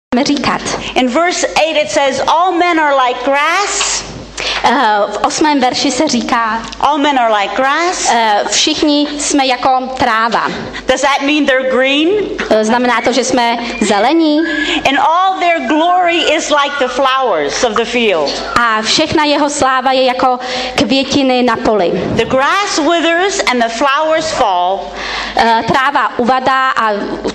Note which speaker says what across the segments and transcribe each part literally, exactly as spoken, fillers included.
Speaker 1: říkat.
Speaker 2: In verse eight it says, all men are like grass.
Speaker 1: Uh, v osmém verši se říká,
Speaker 2: all men are like grass.
Speaker 1: Uh, všichni jsme jako tráva.
Speaker 2: Does that mean they're green?
Speaker 1: Uh, znamená to, že jsme zelení.
Speaker 2: And all their glory is like the flowers of the field.
Speaker 1: A všechna jeho sláva je jako květiny na poli.
Speaker 2: The grass withers and the flowers fall.
Speaker 1: Uh, tráva uvadá a,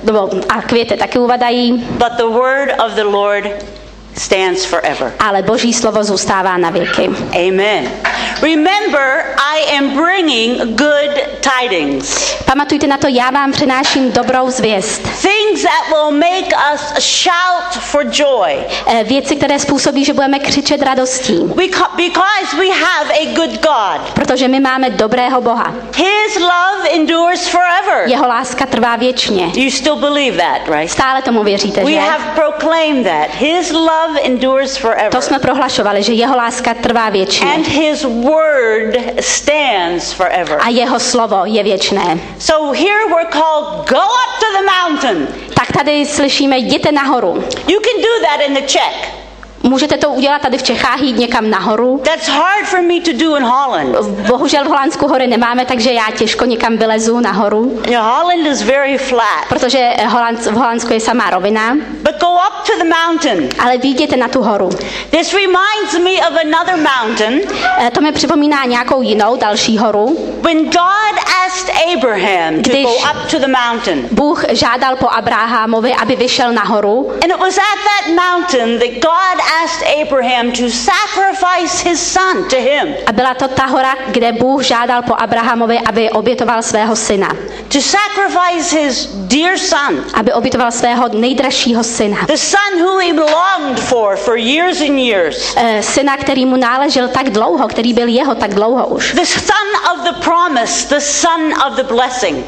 Speaker 1: a květy taky uvadají.
Speaker 2: But the word of the Lord stands forever.
Speaker 1: Ale Boží slovo zůstává na věky.
Speaker 2: Amen. Remember, I am bringing good tidings.
Speaker 1: Pamatujte na to, já vám přináším dobrou zvěst.
Speaker 2: Things that will make us shout for joy.
Speaker 1: Věci, které způsobí, že budeme křičet radostí.
Speaker 2: Because we have a good God.
Speaker 1: Protože my máme dobrého Boha.
Speaker 2: His love endures forever.
Speaker 1: Jeho láska trvá věčně.
Speaker 2: You still believe that, right?
Speaker 1: Stále tomu věříte,
Speaker 2: we
Speaker 1: že?
Speaker 2: We have proclaimed that. His love endures forever.
Speaker 1: To jsme prohlašovali, že jeho láska trvá věčně.
Speaker 2: And his word stands forever.
Speaker 1: A jeho slovo je věčné.
Speaker 2: So here we're called go up to the mountain.
Speaker 1: Tak tady slyšíme jděte nahoru.
Speaker 2: You can do that in the Czech.
Speaker 1: Můžete to udělat tady v Čechách, jít někam nahoru.
Speaker 2: That's hard for me to do in Holland.
Speaker 1: Bohužel v Holandsku hory nemáme, takže já těžko někam vylezu nahoru.
Speaker 2: Yeah, Holland is very flat.
Speaker 1: Protože Holand, v Holandsku je samá rovina.
Speaker 2: But go up to the mountain.
Speaker 1: Ale vyjděte na tu horu.
Speaker 2: This reminds me of another mountain.
Speaker 1: To mi připomíná nějakou jinou, další horu.
Speaker 2: When God asked Abraham to go up to the mountain.
Speaker 1: Bůh žádal po Abrahamovi, aby vyšel nahoru.
Speaker 2: And it was at that mountain that God asked Abraham to sacrifice his son to him.
Speaker 1: A byla to ta hora, kde Bůh žádal po Abrahamovi, aby obětoval svého syna.
Speaker 2: To sacrifice his dear son.
Speaker 1: Aby obětoval svého nejdražšího syna.
Speaker 2: The son who he longed for for years and years.
Speaker 1: Uh, syna, který mu náležel tak dlouho, který byl jeho tak dlouho už.
Speaker 2: The son of the promise, the son of the blessing.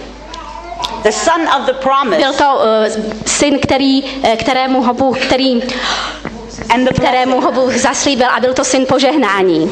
Speaker 2: The son of the promise.
Speaker 1: Byl to uh, syn, který, kterému ho Bůh, který
Speaker 2: And
Speaker 1: kterému ho Bůh zaslíbil, a byl to syn požehnání.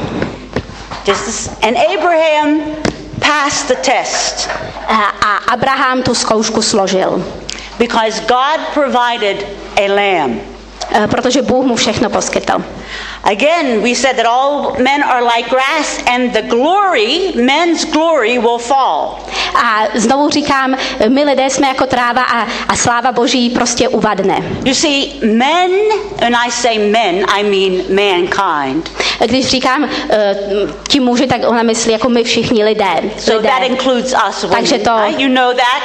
Speaker 2: And Abraham passed the test.
Speaker 1: A Abraham tu zkoušku složil.
Speaker 2: Because God provided a lamb.
Speaker 1: Protože Bůh mu všechno poskytl.
Speaker 2: Again, we said that all men are like grass and the glory, men's glory will fall.
Speaker 1: A znovu říkám, my lidé jsme jako tráva a, a sláva Boží prostě uvadne.
Speaker 2: You see, men, and I say men, I mean mankind.
Speaker 1: Když říkám uh, tím muži, tak ona myslí jako my všichni lidé.
Speaker 2: So
Speaker 1: lidé.
Speaker 2: that includes us women.
Speaker 1: Takže to,
Speaker 2: right? You know that?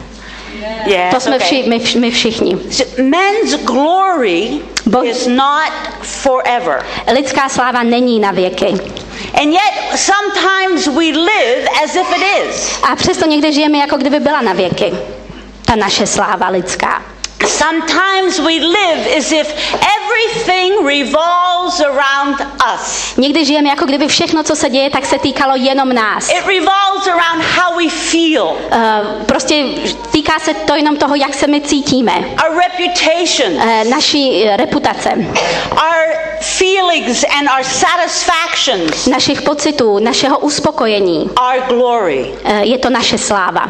Speaker 2: Yeah,
Speaker 1: to jsme
Speaker 2: okay.
Speaker 1: vši, my, my všichni.
Speaker 2: So men's glory Bo- is not forever.
Speaker 1: Lidská sláva není na věky.
Speaker 2: And yet sometimes we live as if it is.
Speaker 1: A přesto někdy žijeme, jako kdyby byla na věky. Ta naše sláva lidská.
Speaker 2: Sometimes we live as if everything revolves around us.
Speaker 1: Někdy žijeme, jako kdyby všechno, co se děje, tak se týkalo jenom nás.
Speaker 2: It revolves around how we feel.
Speaker 1: Uh, prostě týká se to jenom toho, jak se my cítíme.
Speaker 2: Our reputation.
Speaker 1: Uh, naší reputace.
Speaker 2: Our feelings and our satisfactions.
Speaker 1: Našich pocitů, našeho uspokojení.
Speaker 2: Our glory.
Speaker 1: Uh, je to naše sláva.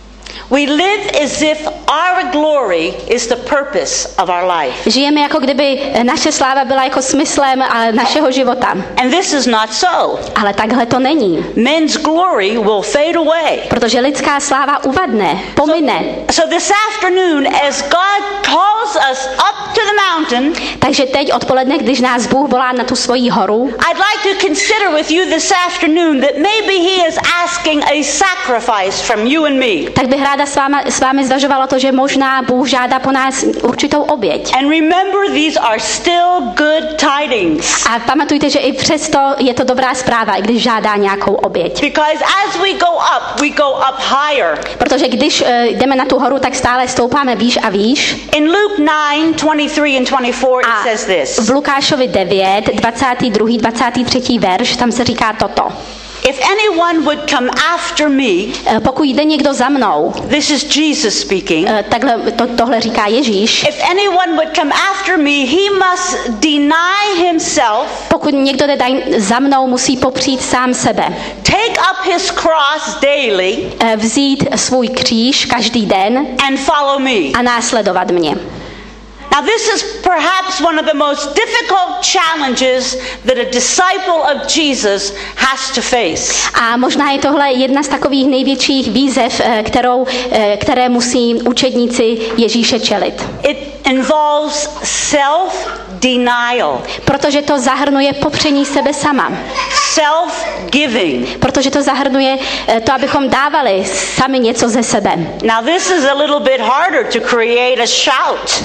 Speaker 2: We live as if our glory is the purpose of our life.
Speaker 1: Žijeme, jako kdyby naše sláva byla jako smyslem našeho života.
Speaker 2: And this is not so.
Speaker 1: Ale takhle to není.
Speaker 2: Men's glory will fade away.
Speaker 1: Protože lidská sláva uvadne, pomine.
Speaker 2: So, so this afternoon, as God calls us up to the mountain,
Speaker 1: takže teď odpoledne, když nás Bůh volá na tu svoji horu,
Speaker 2: I'd like to consider with you this afternoon that maybe He is asking a sacrifice from you and me.
Speaker 1: Tak bych ráda s vámi, s vámi zvažovala to, že možná Bůh žádá po nás určitou oběť.
Speaker 2: And remember, these are still good tidings.
Speaker 1: A pamatujte, že i přesto je to dobrá zpráva, i když žádá nějakou oběť.
Speaker 2: Because as we go up, we go up higher.
Speaker 1: Protože když uh, jdeme na tu horu, tak stále stoupáme výš a výš.
Speaker 2: In Luke nine twenty-three and twenty-four it
Speaker 1: a
Speaker 2: says this.
Speaker 1: V Lukášovi devět, dvacátý druhý, dvacátý třetí verš, tam se říká toto.
Speaker 2: If anyone would come after me,
Speaker 1: pokud jde někdo za mnou,
Speaker 2: this is Jesus speaking.
Speaker 1: Takhle, to, tohle říká Ježíš.
Speaker 2: If anyone would come after me, he must deny himself.
Speaker 1: Pokud někdo jde za mnou, musí popřít sám sebe.
Speaker 2: Take up his cross daily.
Speaker 1: Vzít svůj kříž každý den.
Speaker 2: And follow me.
Speaker 1: A následovat mě.
Speaker 2: Now this is perhaps one of the most difficult challenges that a disciple of Jesus has to face.
Speaker 1: A možná je tohle jedna z takových největších výzev, kterou, které musí učedníci Ježíše čelit.
Speaker 2: It involves self-denial.
Speaker 1: Protože to zahrnuje popření sebe sama.
Speaker 2: Self-giving.
Speaker 1: Protože to zahrnuje to, abychom dávali sami něco ze sebe.
Speaker 2: Now this is a little bit harder to create a shout.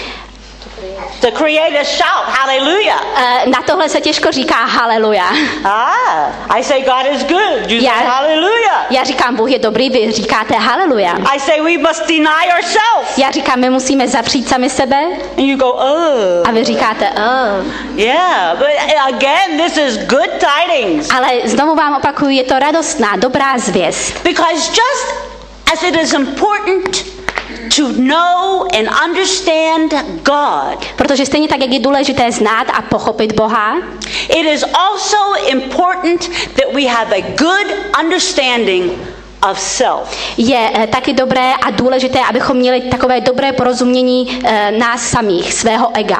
Speaker 2: To create a shout, hallelujah.
Speaker 1: Uh, na tohle se těžko říká haleluja.
Speaker 2: Ah, I say God is good. You
Speaker 1: Já,
Speaker 2: say hallelujah.
Speaker 1: Já říkám, Bůh je dobrý, vy říkáte haleluja.
Speaker 2: I say we must deny ourselves.
Speaker 1: Já říkám, my musíme zapřít sami sebe.
Speaker 2: And you go, oh.
Speaker 1: A vy říkáte, oh.
Speaker 2: Yeah, but again, this is good tidings.
Speaker 1: Ale znovu vám opakuju, je to radostná, dobrá zvěst.
Speaker 2: Because just as it is important to know and understand God.
Speaker 1: Protože stejně tak, jak je důležité znát a pochopit Boha,
Speaker 2: it is also important that we have a good understanding of self.
Speaker 1: Je eh, taky dobré a důležité, abychom měli takové dobré porozumění eh, nás samých, svého ega.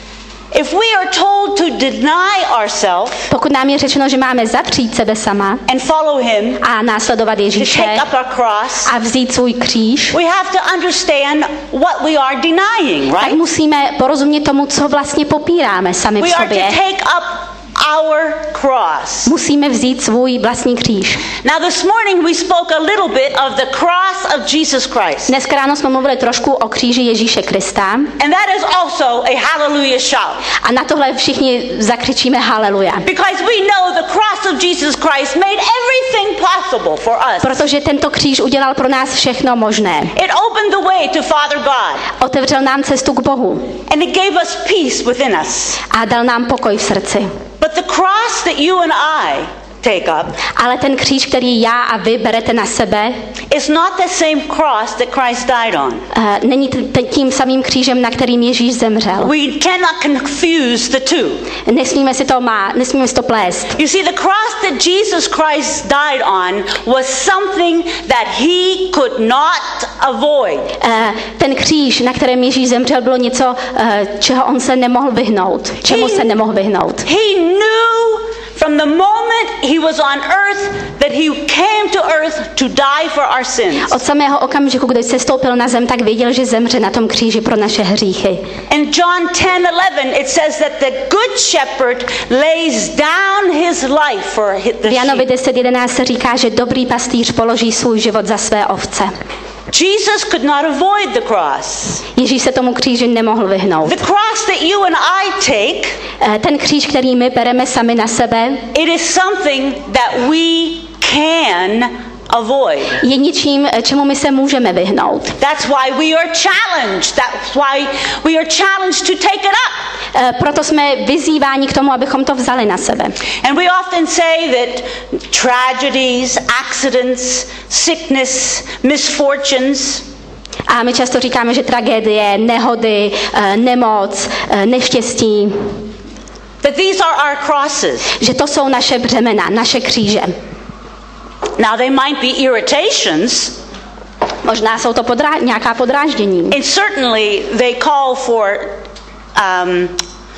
Speaker 2: If we are told to deny ourselves,
Speaker 1: pokud nám je řečeno, že máme zapřít sebe sama
Speaker 2: and follow him,
Speaker 1: a následovat Ježíše
Speaker 2: to take up our cross,
Speaker 1: a vzít svůj kříž,
Speaker 2: we have to understand what we are denying,
Speaker 1: tak
Speaker 2: right?
Speaker 1: musíme porozumět tomu, co vlastně popíráme sami v
Speaker 2: We are to
Speaker 1: sobě.
Speaker 2: take up our cross.
Speaker 1: Musíme vzít svůj vlastní kříž.
Speaker 2: Now this morning we spoke a little bit of the cross of Jesus Christ.
Speaker 1: Dnes ráno jsme mluvili trošku o kříži Ježíše Krista.
Speaker 2: And that is also a hallelujah shout.
Speaker 1: A na tohle všichni zakřičíme haleluja.
Speaker 2: Because we know the cross of Jesus Christ made everything possible for us.
Speaker 1: Protože tento kříž udělal pro nás všechno možné.
Speaker 2: It opened the way to Father God.
Speaker 1: Otevřel nám cestu k Bohu.
Speaker 2: And it gave us peace within us.
Speaker 1: A dal nám pokoj v srdci.
Speaker 2: But the cross that you and I take up,
Speaker 1: ale ten kříž, který já a vy berete na sebe,
Speaker 2: is not the same cross that Christ died on.
Speaker 1: Uh, není t- tím samým křížem, na kterým Ježíš zemřel.
Speaker 2: We cannot confuse the two.
Speaker 1: Nesmíme si to má, nesmíme si to plést.
Speaker 2: You see, the cross that Jesus Christ died on was something that he could not avoid.
Speaker 1: Uh, ten kříž, na kterém Ježíš zemřel, bylo něco, uh, čeho on se nemohl vyhnout. Čemu se nemohl vyhnout.
Speaker 2: He knew from the moment he was on earth that he came to earth to die for our sins.
Speaker 1: Od samého okamžiku, kdy se stoupil na zem, tak věděl, že zemře na tom kříži pro naše hříchy.
Speaker 2: In John ten eleven it says that the good shepherd lays down his life for the
Speaker 1: V Janovi
Speaker 2: sheep.
Speaker 1: deset jedenáct se říká, že dobrý pastýř položí svůj život za své ovce.
Speaker 2: Jesus could not avoid the cross.
Speaker 1: Ježíš se tomu kříži nemohl vyhnout.
Speaker 2: The cross that you and I take,
Speaker 1: Eh, Ten kříž, který my bereme sami na sebe,
Speaker 2: it is something that we can avoid.
Speaker 1: je ničím, eh, čemu my se můžeme vyhnout.
Speaker 2: That's why we are challenged. That's why we are challenged to take it up.
Speaker 1: Eh, Proto jsme vyzýváni k tomu, abychom to vzali na sebe.
Speaker 2: And we often say that tragedies, accidents, sickness, misfortunes,
Speaker 1: A my často říkáme, že tragédie, nehody, eh, nemoc, eh, neštěstí,
Speaker 2: that these are our crosses.
Speaker 1: že to jsou naše břemena, naše kříže.
Speaker 2: Now they might be irritations,
Speaker 1: Možná jsou to podrá- nějaká podráždění.
Speaker 2: and certainly they call for um,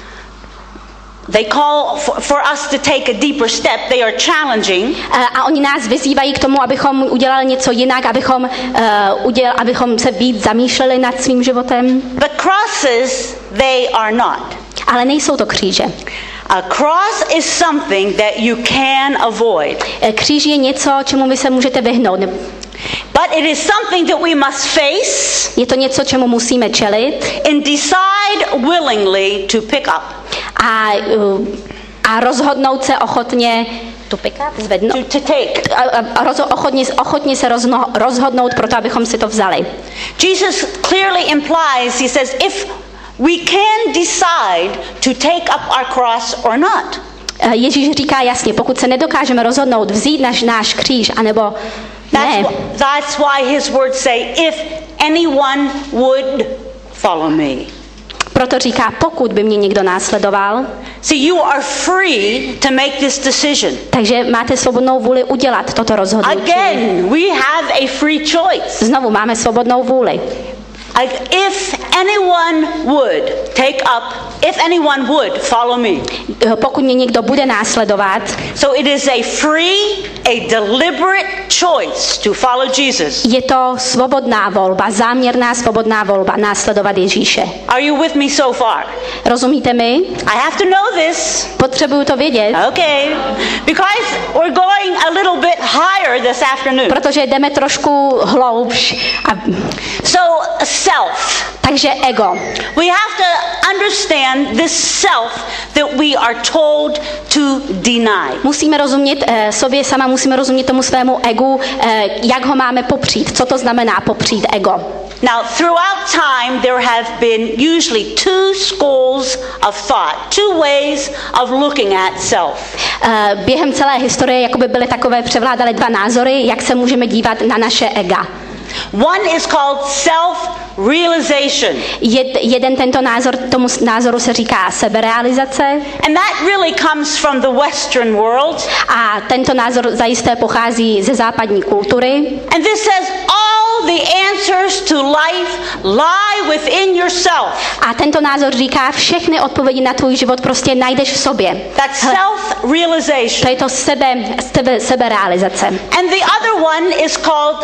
Speaker 2: they call for, for us to take a deeper step. They are challenging.
Speaker 1: Eh, A oni nás vyzývají k tomu, abychom udělali něco jinak, abychom, uh, uděl, abychom se víc zamýšleli nad svým životem.
Speaker 2: But crosses, they are not.
Speaker 1: Ale nejsou to kříže.
Speaker 2: A cross is something that you can avoid.
Speaker 1: Eh, Kříž je něco, čemu vy se můžete vyhnout. Ne-
Speaker 2: But it is something that we must face
Speaker 1: Je to něco, čemu musíme čelit
Speaker 2: and decide willingly to pick up.
Speaker 1: a, uh, a rozhodnout se ochotně to pick up, zvednout.
Speaker 2: To, to take.
Speaker 1: A, a, a roz, ochotně, ochotně se rozno, rozhodnout pro to, abychom si to vzali.
Speaker 2: Jesus clearly implies, he says, if we can decide to take up our cross or not.
Speaker 1: Eh, Ježíš říká jasně, pokud se nedokážeme rozhodnout vzít naš, náš kříž, anebo
Speaker 2: That's,
Speaker 1: ne,
Speaker 2: wh- that's why his words say, if anyone would follow me.
Speaker 1: proto říká, pokud by mě někdo následoval,
Speaker 2: See, you are free to make this decision.
Speaker 1: takže máte svobodnou vůli udělat toto rozhodnutí.
Speaker 2: Again, we have a free choice.
Speaker 1: Znovu máme svobodnou vůli.
Speaker 2: Like, if anyone would take up, if anyone would follow me.
Speaker 1: Pokud mě někdo bude následovat,
Speaker 2: So it is a free, a deliberate choice to follow Jesus.
Speaker 1: je to svobodná volba, záměrná svobodná volba následovat Ježíše.
Speaker 2: Are you with me so far?
Speaker 1: Rozumíte mi?
Speaker 2: I have to know this.
Speaker 1: Potřebuju to vědět,
Speaker 2: Okay. Because we're going a little bit higher this afternoon.
Speaker 1: protože jdeme trošku hloubš. A,
Speaker 2: So, self.
Speaker 1: takže ego.
Speaker 2: We have to understand this self that we are told to deny.
Speaker 1: Musíme rozumět eh, sobě sama, musíme rozumět tomu svému egu, eh, jak ho máme popřít. Co to znamená popřít ego?
Speaker 2: Now, throughout time, there have been usually two schools of thought, two ways of looking at self.
Speaker 1: Eh, během celé historie jakoby byly takové, převládaly dva názory, jak se můžeme dívat na naše ega.
Speaker 2: One is called self-realization.
Speaker 1: Jed, jeden tento názor, tomu názoru se říká seberealizace
Speaker 2: And that really comes from the Western world.
Speaker 1: a tento názor zajisté pochází ze západní kultury.
Speaker 2: And this says all the answers to life lie within yourself.
Speaker 1: A tento názor říká, všechny odpovědi na tvůj život prostě najdeš v sobě.
Speaker 2: That's
Speaker 1: To
Speaker 2: self-realization.
Speaker 1: je to sebe, sebe, seberealizace.
Speaker 2: And the other one is called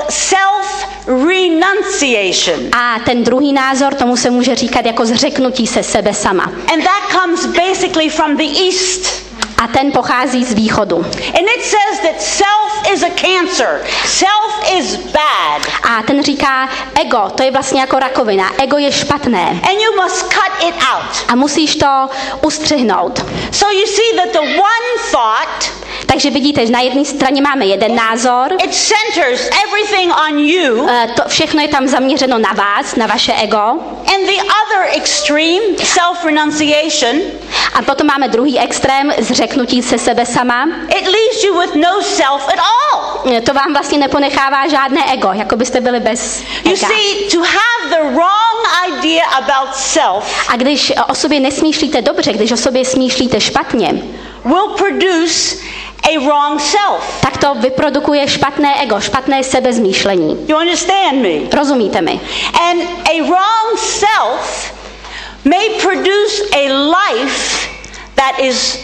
Speaker 2: self-renunciation.
Speaker 1: A ten druhý názor, tomu se může říkat jako zřeknutí se sebe sama.
Speaker 2: And that comes basically from the East.
Speaker 1: A ten pochází z východu.
Speaker 2: And it says that self is a cancer. Self is bad.
Speaker 1: A ten říká, ego, to je vlastně jako rakovina. Ego je špatné.
Speaker 2: And you must cut it out.
Speaker 1: A musíš to ustřihnout.
Speaker 2: So you see that the one thought,
Speaker 1: Takže vidíte, že na jedné straně máme jeden názor,
Speaker 2: it centers everything on you.
Speaker 1: eh, to všechno je tam zaměřeno na vás, na vaše ego.
Speaker 2: And the other extreme, self-renunciation,
Speaker 1: A potom máme druhý extrém, zřeknutí se sebe sama.
Speaker 2: it leaves you with no self at all.
Speaker 1: Eh, To vám vlastně neponechává žádné ego, jako byste byli bez
Speaker 2: You
Speaker 1: ega.
Speaker 2: see, to have the wrong idea about self
Speaker 1: A když o sobě nesmýšlíte dobře, když o sobě smýšlíte špatně,
Speaker 2: will produce a wrong self.
Speaker 1: tak to vyprodukuje špatné ego, špatné sebezmýšlení.
Speaker 2: You understand me?
Speaker 1: Rozumíte mi?
Speaker 2: And a wrong self may produce a life that is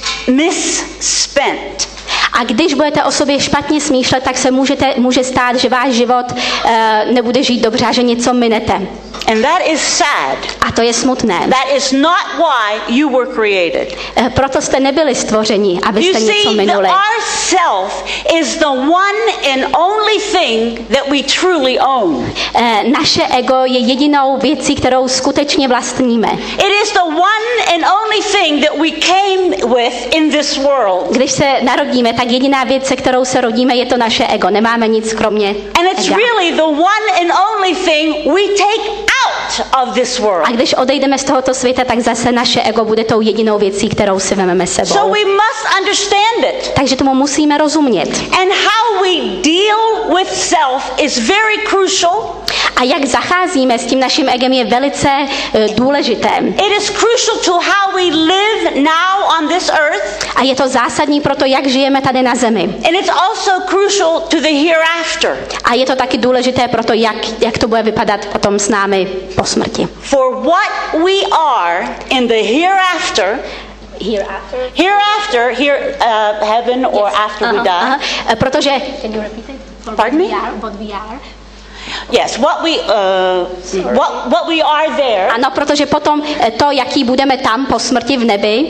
Speaker 2: misspent.
Speaker 1: A když budete o sobě špatně smýšlet, tak se můžete, může stát, že váš život uh, nebude žít dobře a že něco minete.
Speaker 2: And that is sad.
Speaker 1: A to je smutné.
Speaker 2: That is not why you were created.
Speaker 1: Eh, Proto jste nebyli stvořeni,
Speaker 2: You
Speaker 1: abyste něco
Speaker 2: see, that
Speaker 1: minuli.
Speaker 2: our self is the one and only thing that we truly own.
Speaker 1: Eh, Naše ego je jedinou věcí, kterou skutečně vlastníme.
Speaker 2: It is the one and only thing that we came with in this world.
Speaker 1: Když se narodíme, tak jediná věc, se kterou se rodíme, je to naše ego. Nemáme nic kromě
Speaker 2: And it's
Speaker 1: ega.
Speaker 2: really the one and only thing we take out of this world.
Speaker 1: A když odejdeme z tohoto světa, tak zase naše ego bude tou jedinou věcí, kterou si vezmeme sebou.
Speaker 2: So we must understand it.
Speaker 1: Takže tomu musíme rozumět.
Speaker 2: And how we deal with self is very crucial.
Speaker 1: A jak zacházíme s tím naším egem je velice uh, důležité.
Speaker 2: It is crucial to how we live now on this earth.
Speaker 1: A je to zásadní pro to, jak žijeme tady na zemi.
Speaker 2: And it's also crucial to the hereafter.
Speaker 1: A je to taky důležité pro to, jak, jak to bude vypadat potom s námi po smrti.
Speaker 2: For what we are in the hereafter,
Speaker 1: Hereafter.
Speaker 2: hereafter, here, uh, heaven or after we die.
Speaker 1: Aha, aha. Protože, can you repeat it? For
Speaker 2: Pardon
Speaker 1: what
Speaker 2: me?
Speaker 1: we are, what we are.
Speaker 2: Yes, what we, uh, what, what we are there
Speaker 1: Ano, protože potom eh, to, jaký budeme tam po smrti v nebi,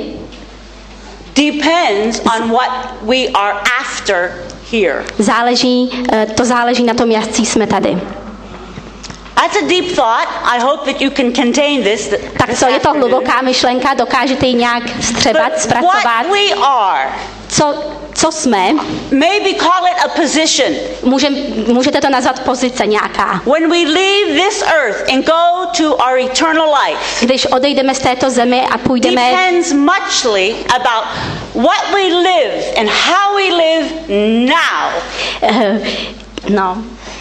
Speaker 2: depends on what we are after here.
Speaker 1: záleží, eh, to záleží na tom, jaký jsme tady.
Speaker 2: That's a deep thought. I hope that you can contain this.
Speaker 1: Tak
Speaker 2: this
Speaker 1: co je to
Speaker 2: afternoon.
Speaker 1: hluboká myšlenka, dokážete ji nějak vstřebat,
Speaker 2: But
Speaker 1: zpracovat?
Speaker 2: what we are,
Speaker 1: Co, co jsme,
Speaker 2: maybe call it a position.
Speaker 1: můžem, můžete to nazvat pozice nějaká.
Speaker 2: When we leave this earth and go to our eternal life,
Speaker 1: Když odejdeme z této zemi a půjdeme,
Speaker 2: depends muchly about what we live and how we live now.
Speaker 1: eh, no.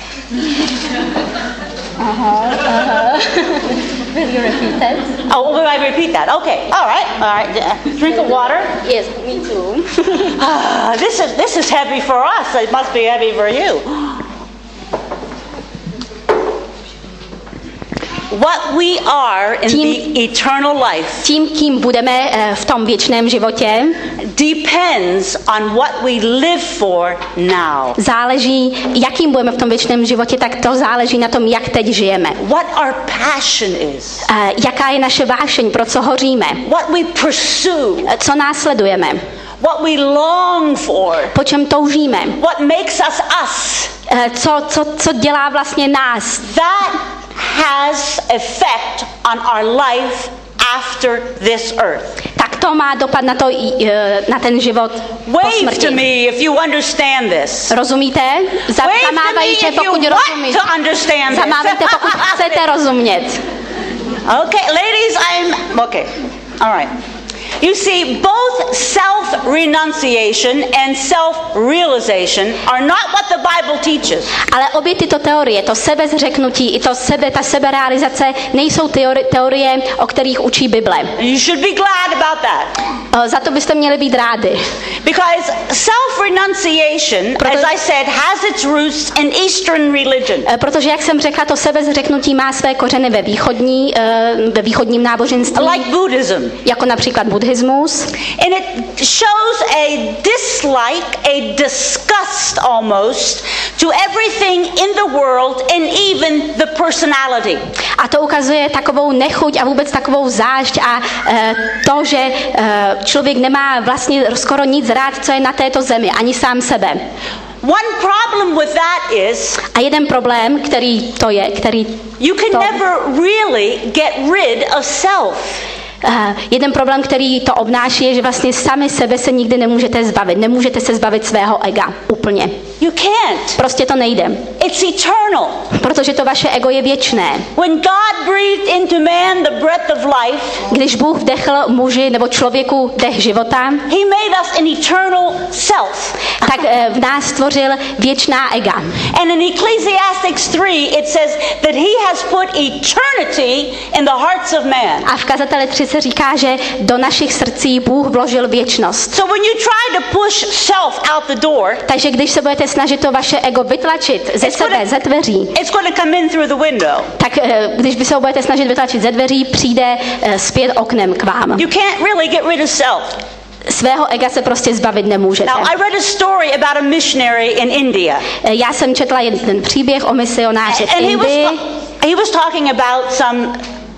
Speaker 1: Aha, aha. Will you repeat it?
Speaker 2: Oh, will I repeat that? Okay. All right. All right. Uh, Drink of water.
Speaker 1: Yes, me too.
Speaker 2: Ah, this is this is heavy for us. It must be heavy for you. what we are in
Speaker 1: Tím-
Speaker 2: the eternal life
Speaker 1: Tím, kým budeme eh, v tom věčném životě,
Speaker 2: depends on what we live for now.
Speaker 1: záleží, jakým budeme v tom věčném životě, tak to záleží na tom, jak teď žijeme.
Speaker 2: What our passion is,
Speaker 1: Eh, Jaká je naše vášeň, pro co hoříme,
Speaker 2: what we pursue,
Speaker 1: eh, co následujeme,
Speaker 2: what we long for,
Speaker 1: po čem toužíme,
Speaker 2: what makes us us.
Speaker 1: eh, co, co, co dělá vlastně nás.
Speaker 2: That has effect on our life after this earth.
Speaker 1: Tak to má dopad na, to, eh, na ten život po
Speaker 2: Wave to
Speaker 1: smrti.
Speaker 2: me if you understand this.
Speaker 1: Rozumíte? Za-
Speaker 2: Wave to me
Speaker 1: Zamávejte,
Speaker 2: if you
Speaker 1: pokud
Speaker 2: want
Speaker 1: rozumíte.
Speaker 2: to understand this.
Speaker 1: Zamávejte, pokud chcete rozumět.
Speaker 2: Okay, ladies, I'm okay. All right. You see, both self-renunciation and self-realization are not what the Bible teaches.
Speaker 1: Ale obě tyto teorie, to sebezřeknutí i to sebe, ta seberealizace, nejsou teorie, teorie, o kterých učí Bible.
Speaker 2: And you should be glad about that.
Speaker 1: Eh, Za to byste měli být rádi.
Speaker 2: Because self-renunciation,
Speaker 1: Proto-
Speaker 2: as I said, has its roots in Eastern religion.
Speaker 1: Eh, Protože, jak jsem řekla, to sebezřeknutí má své kořeny ve, východní, eh, ve východním náboženství,
Speaker 2: Like Buddhism.
Speaker 1: jako například buddhismus.
Speaker 2: And it shows a dislike, a disgust almost, to everything in the world and even the personality.
Speaker 1: A to ukazuje takovou nechuť a vůbec takovou zášť a e, to, že e, člověk nemá vlastně skoro nic rád, co je na této zemi, ani sám sebe.
Speaker 2: One problem with that is
Speaker 1: A jeden problém, který to je, který
Speaker 2: you can
Speaker 1: to,
Speaker 2: never really get rid of self.
Speaker 1: e, jeden problém, který to obnáší, je, že vlastně sami sebe se nikdy nemůžete zbavit. Nemůžete se zbavit svého ega úplně.
Speaker 2: You can't.
Speaker 1: Prostě to nejde.
Speaker 2: It's eternal.
Speaker 1: Protože to vaše ego je věčné.
Speaker 2: When God breathed into man the breath of life,
Speaker 1: Když Bůh vdechl muži nebo člověku dech života,
Speaker 2: he made us an eternal self.
Speaker 1: tak e, v nás stvořil věčná ega.
Speaker 2: And in Ecclesiastes three, it says that he has put eternity in the hearts of man.
Speaker 1: A v kazateli tři se říká, že do našich srdcí Bůh vložil věčnost.
Speaker 2: So when you try to push self out the door,
Speaker 1: Takže když se budete snažit to vaše ego vytlačit ze
Speaker 2: It's
Speaker 1: sebe,
Speaker 2: gonna-
Speaker 1: ze dveří,
Speaker 2: it's going to come in through the window.
Speaker 1: tak eh, když by se ho budete snažit vytlačit ze dveří, přijde eh, zpět oknem k vám.
Speaker 2: You can't really get rid of self.
Speaker 1: Svého ega se prostě zbavit nemůžete.
Speaker 2: Now, I read a story about a missionary in India.
Speaker 1: Eh, Já jsem četla jeden příběh o misionáři v
Speaker 2: And he was,
Speaker 1: Indii
Speaker 2: he was talking about some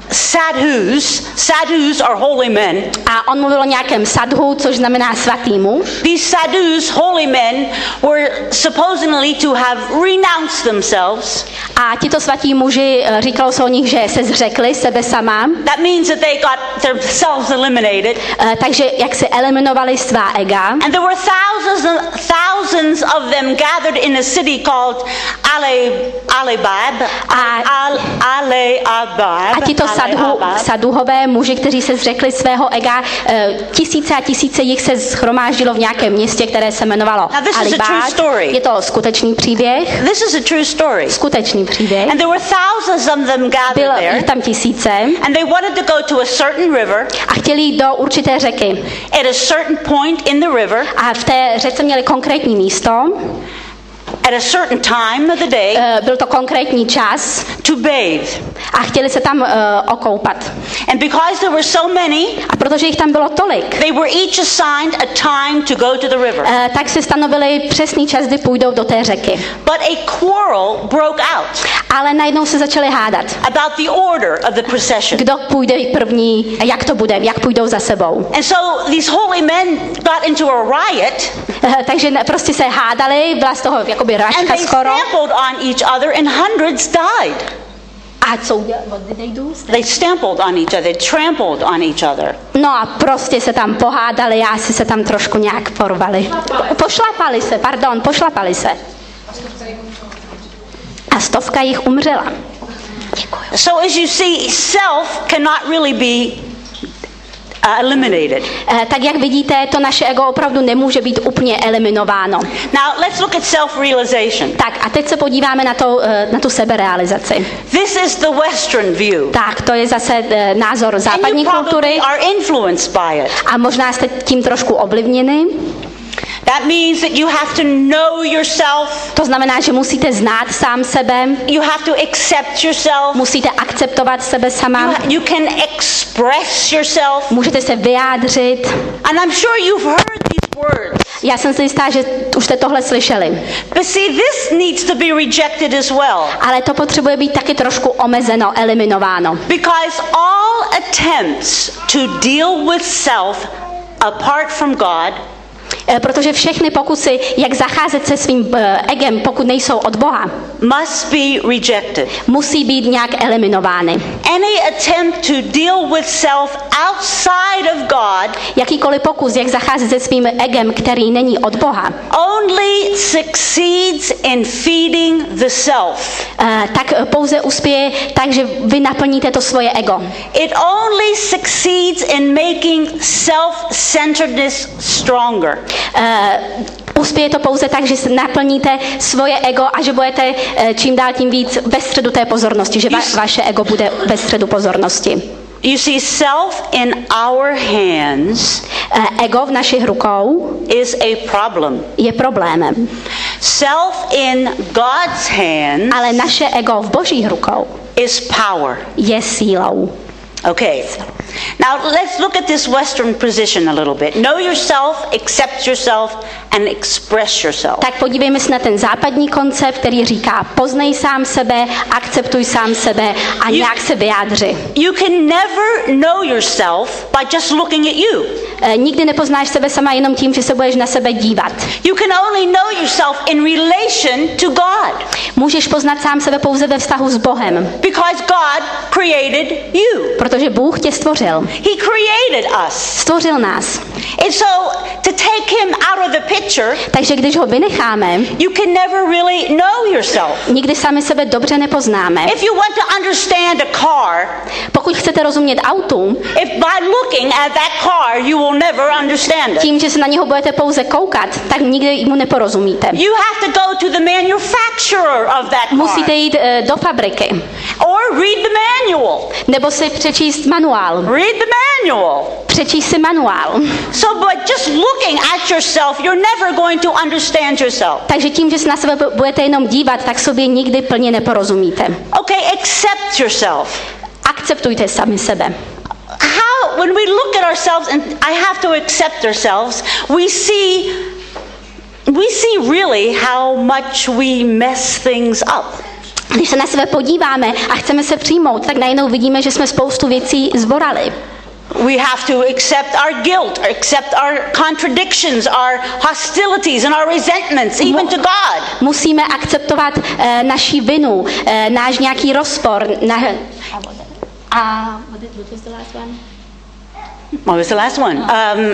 Speaker 2: sadhus. Sadhus are holy men.
Speaker 1: a on mluvil o nějakém sadhu, což znamená svatý muž.
Speaker 2: These sadhus, holy men, were supposedly to have renounced themselves.
Speaker 1: A tito svatí muži, eh, říkalo se o nich, že se zřekli sebe sama,
Speaker 2: That means that they got themselves eliminated.
Speaker 1: eh, takže jak se eliminovali svá ega.
Speaker 2: And there were thousands and thousands of them gathered in a city called Ale, Alebab.
Speaker 1: A-
Speaker 2: Al, Aleabab.
Speaker 1: A tito sadhu,
Speaker 2: Aleabab.
Speaker 1: sadhuhové muži, kteří se zřekli svého ega, eh, tisíce a tisíce jich se schromáždilo v nějakém městě, které se jmenovalo
Speaker 2: Now this is a
Speaker 1: Alibád.
Speaker 2: true story.
Speaker 1: Je to skutečný příběh.
Speaker 2: This is a true story.
Speaker 1: Skutečný příběh.
Speaker 2: And there were thousands of them gathered
Speaker 1: Bylo
Speaker 2: there.
Speaker 1: jich tam tisíce
Speaker 2: And they wanted to go to a certain river.
Speaker 1: a chtěli jít do určité řeky.
Speaker 2: At a certain point in the river,
Speaker 1: A v té řece měli konkrétní místo,
Speaker 2: at a certain time of the day,
Speaker 1: eh, byl to konkrétní čas
Speaker 2: to bathe.
Speaker 1: a chtěli se tam eh, okoupat.
Speaker 2: And because there were so many,
Speaker 1: A protože jich tam bylo tolik,
Speaker 2: they were each assigned a time to go to the river.
Speaker 1: eh, tak si stanovili přesný čas, kdy půjdou do té řeky.
Speaker 2: But a quarrel broke out
Speaker 1: Ale najednou se začali hádat.
Speaker 2: about the order of the procession.
Speaker 1: Kdo půjde první, jak to bude, jak půjdou za sebou.
Speaker 2: And so these holy men got into a riot,
Speaker 1: Eh, Takže ne- prostě se hádali, byla z toho jakoby
Speaker 2: and
Speaker 1: raška
Speaker 2: they
Speaker 1: skoro.
Speaker 2: stampled on each other, and hundreds died.
Speaker 1: A co udělali? What did they do?
Speaker 2: They stampled on each other, they trampled on each other.
Speaker 1: No a prostě se tam pohádali, asi se tam trošku nějak porvali. Po- Pošlapali se, pardon, pošlapali se. A stovka jich umřela. Děkuju.
Speaker 2: So as you see, self cannot really be uh, eliminated.
Speaker 1: Eh, Tak jak vidíte, to naše ego opravdu nemůže být úplně eliminováno.
Speaker 2: Now let's look at self-realization.
Speaker 1: Tak a teď se podíváme na, to, eh, na tu seberealizaci.
Speaker 2: This is the Western view.
Speaker 1: Tak, to je zase eh, názor
Speaker 2: And
Speaker 1: západní
Speaker 2: you probably
Speaker 1: kultury
Speaker 2: are influenced by it.
Speaker 1: a možná jste tím trošku ovlivněni.
Speaker 2: That means that you have to know yourself.
Speaker 1: To znamená, že musíte znát sám sebe.
Speaker 2: You have to accept yourself.
Speaker 1: Musíte akceptovat sebe sama.
Speaker 2: You, you can express yourself.
Speaker 1: Můžete se vyjádřit.
Speaker 2: And I'm sure you've heard these words.
Speaker 1: Já jsem si jistá, že už jste tohle slyšeli.
Speaker 2: But see, this needs to be rejected as well.
Speaker 1: Ale to potřebuje být taky trošku omezeno, eliminováno.
Speaker 2: Because all attempts to deal with self apart from God,
Speaker 1: protože všechny pokusy, jak zacházet se svým egem, pokud nejsou od Boha,
Speaker 2: must be rejected.
Speaker 1: Musí být nějak eliminovány.
Speaker 2: Any attempt to deal with self outside of God,
Speaker 1: jakýkoliv pokus, jak zacházet se svým egem, který není od Boha,
Speaker 2: only succeeds in feeding the self.
Speaker 1: Uh, tak pouze uspěje tak, že vy naplníte to svoje ego.
Speaker 2: It only succeeds in making self-centeredness stronger.
Speaker 1: Uh, uspěje to pouze tak, že naplníte svoje ego a že budete uh, čím dál tím víc ve středu té pozornosti, že va- vaše ego bude ve středu pozornosti.
Speaker 2: You see, self in our hands
Speaker 1: uh, ego v našich rukou
Speaker 2: is a problem.
Speaker 1: Je problémem.
Speaker 2: Self in God's hands,
Speaker 1: ale naše ego v Božích rukou
Speaker 2: is power.
Speaker 1: Je sílou.
Speaker 2: Okay. Now let's look at this Western position a little bit. Know yourself, accept yourself, and express yourself.
Speaker 1: Tak podívejme se na ten západní koncept, který říká: poznej sám sebe, akceptuj sám sebe a nějak se vyjádři.
Speaker 2: You can never know yourself by just looking at you.
Speaker 1: E, nikdy nepoznáš sebe sama jenom tím, že se budeš na sebe dívat.
Speaker 2: You can only know yourself in relation to God.
Speaker 1: Můžeš poznat sám sebe pouze ve vztahu s Bohem.
Speaker 2: Because God created you.
Speaker 1: Protože Bůh tě stvořil.
Speaker 2: He created us.
Speaker 1: Stvořil nás.
Speaker 2: And so to take him out of the picture,
Speaker 1: takže když ho vynecháme,
Speaker 2: you can never really know yourself.
Speaker 1: Nikdy sami sebe dobře nepoznáme.
Speaker 2: If you want to understand a car,
Speaker 1: pokud chcete rozumět autu,
Speaker 2: if by looking at that car you will never understand it.
Speaker 1: Tím, že se na něho budete pouze koukat, tak nikdy mu neporozumíte.
Speaker 2: You have to go to the manufacturer of that car.
Speaker 1: Musíte jít uh, do fabriky.
Speaker 2: Or read the manual.
Speaker 1: Nebo si přečíst manuál.
Speaker 2: Read the manual.
Speaker 1: Přečíst si manuál.
Speaker 2: So but just looking at yourself, you're never going to understand yourself.
Speaker 1: Takže tím, že se na sebe budete jenom dívat, tak sobě nikdy plně neporozumíte.
Speaker 2: Okay, accept yourself.
Speaker 1: Akceptujte sami sebe.
Speaker 2: How, when we look at ourselves, and I have to accept ourselves, we see, we see really how much we mess things up.
Speaker 1: Když se na sebe podíváme a chceme se přijmout, tak najednou vidíme, že jsme spoustu věcí zborali.
Speaker 2: We have to accept our guilt, accept our contradictions, our hostilities and our resentments, even to God.
Speaker 1: Musíme akceptovat uh, naši vinu, uh, náš nějaký rozpor. Na, a what was the last one?
Speaker 2: What was the last one? Um,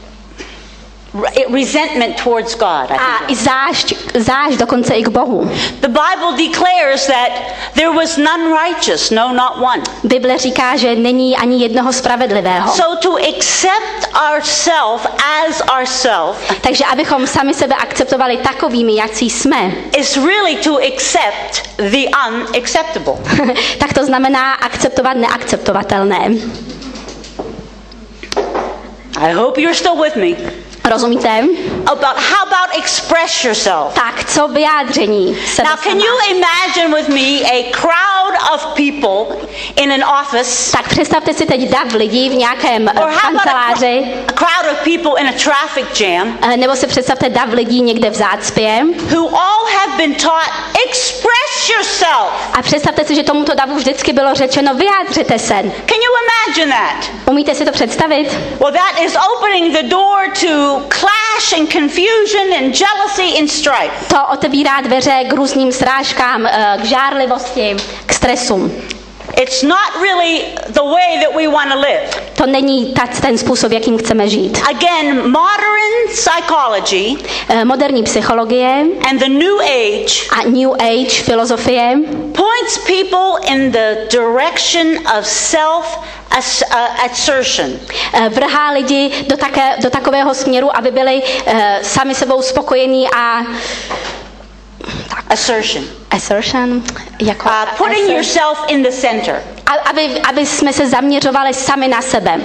Speaker 2: resentment towards God. I
Speaker 1: a i zášť, zášť dokonce i k Bohu.
Speaker 2: The Bible declares that there was none righteous, no, not one.
Speaker 1: Bible říká, že není ani jednoho spravedlivého.
Speaker 2: So to accept ourselves as ourselves,
Speaker 1: takže abychom sami sebe akceptovali takovými, jací jsme,
Speaker 2: is really to accept the unacceptable.
Speaker 1: tak to znamená akceptovat neakceptovatelné.
Speaker 2: I hope you're still with me.
Speaker 1: Rozumíte?
Speaker 2: About how about express yourself?
Speaker 1: Tak co vyjádření sebe
Speaker 2: Now can
Speaker 1: sama.
Speaker 2: you imagine with me a crowd of people in an office?
Speaker 1: Tak představte si teď dav lidí v nějakém
Speaker 2: Or how about
Speaker 1: kanceláři.
Speaker 2: a, a crowd of people in a traffic jam?
Speaker 1: Nebo si představte dav lidí někde v zácpě.
Speaker 2: Who all have been taught express yourself.
Speaker 1: A představte si, že tomuto davu vždycky bylo řečeno vyjádřete se.
Speaker 2: Can you imagine that?
Speaker 1: Umíte si to představit?
Speaker 2: Well, that is opening the door to clash and confusion and jealousy and strife.
Speaker 1: To otevírá dveře k různým srážkám, k žárlivosti, k stresům.
Speaker 2: It's not really the way that we want to live.
Speaker 1: To není ten způsob, jakým chceme žít.
Speaker 2: Again, modern psychology,
Speaker 1: moderní psychologie
Speaker 2: and the new age,
Speaker 1: a new age filozofie
Speaker 2: points people in the direction of self assertion.
Speaker 1: Vrhá lidi do, také, do takového směru, aby byli uh, sami sebou spokojení a
Speaker 2: tak. Assertion.
Speaker 1: Assertion. Jako
Speaker 2: uh, putting assertion. Yourself in the center.
Speaker 1: Aby, aby jsme se zaměřovali sami na sebe.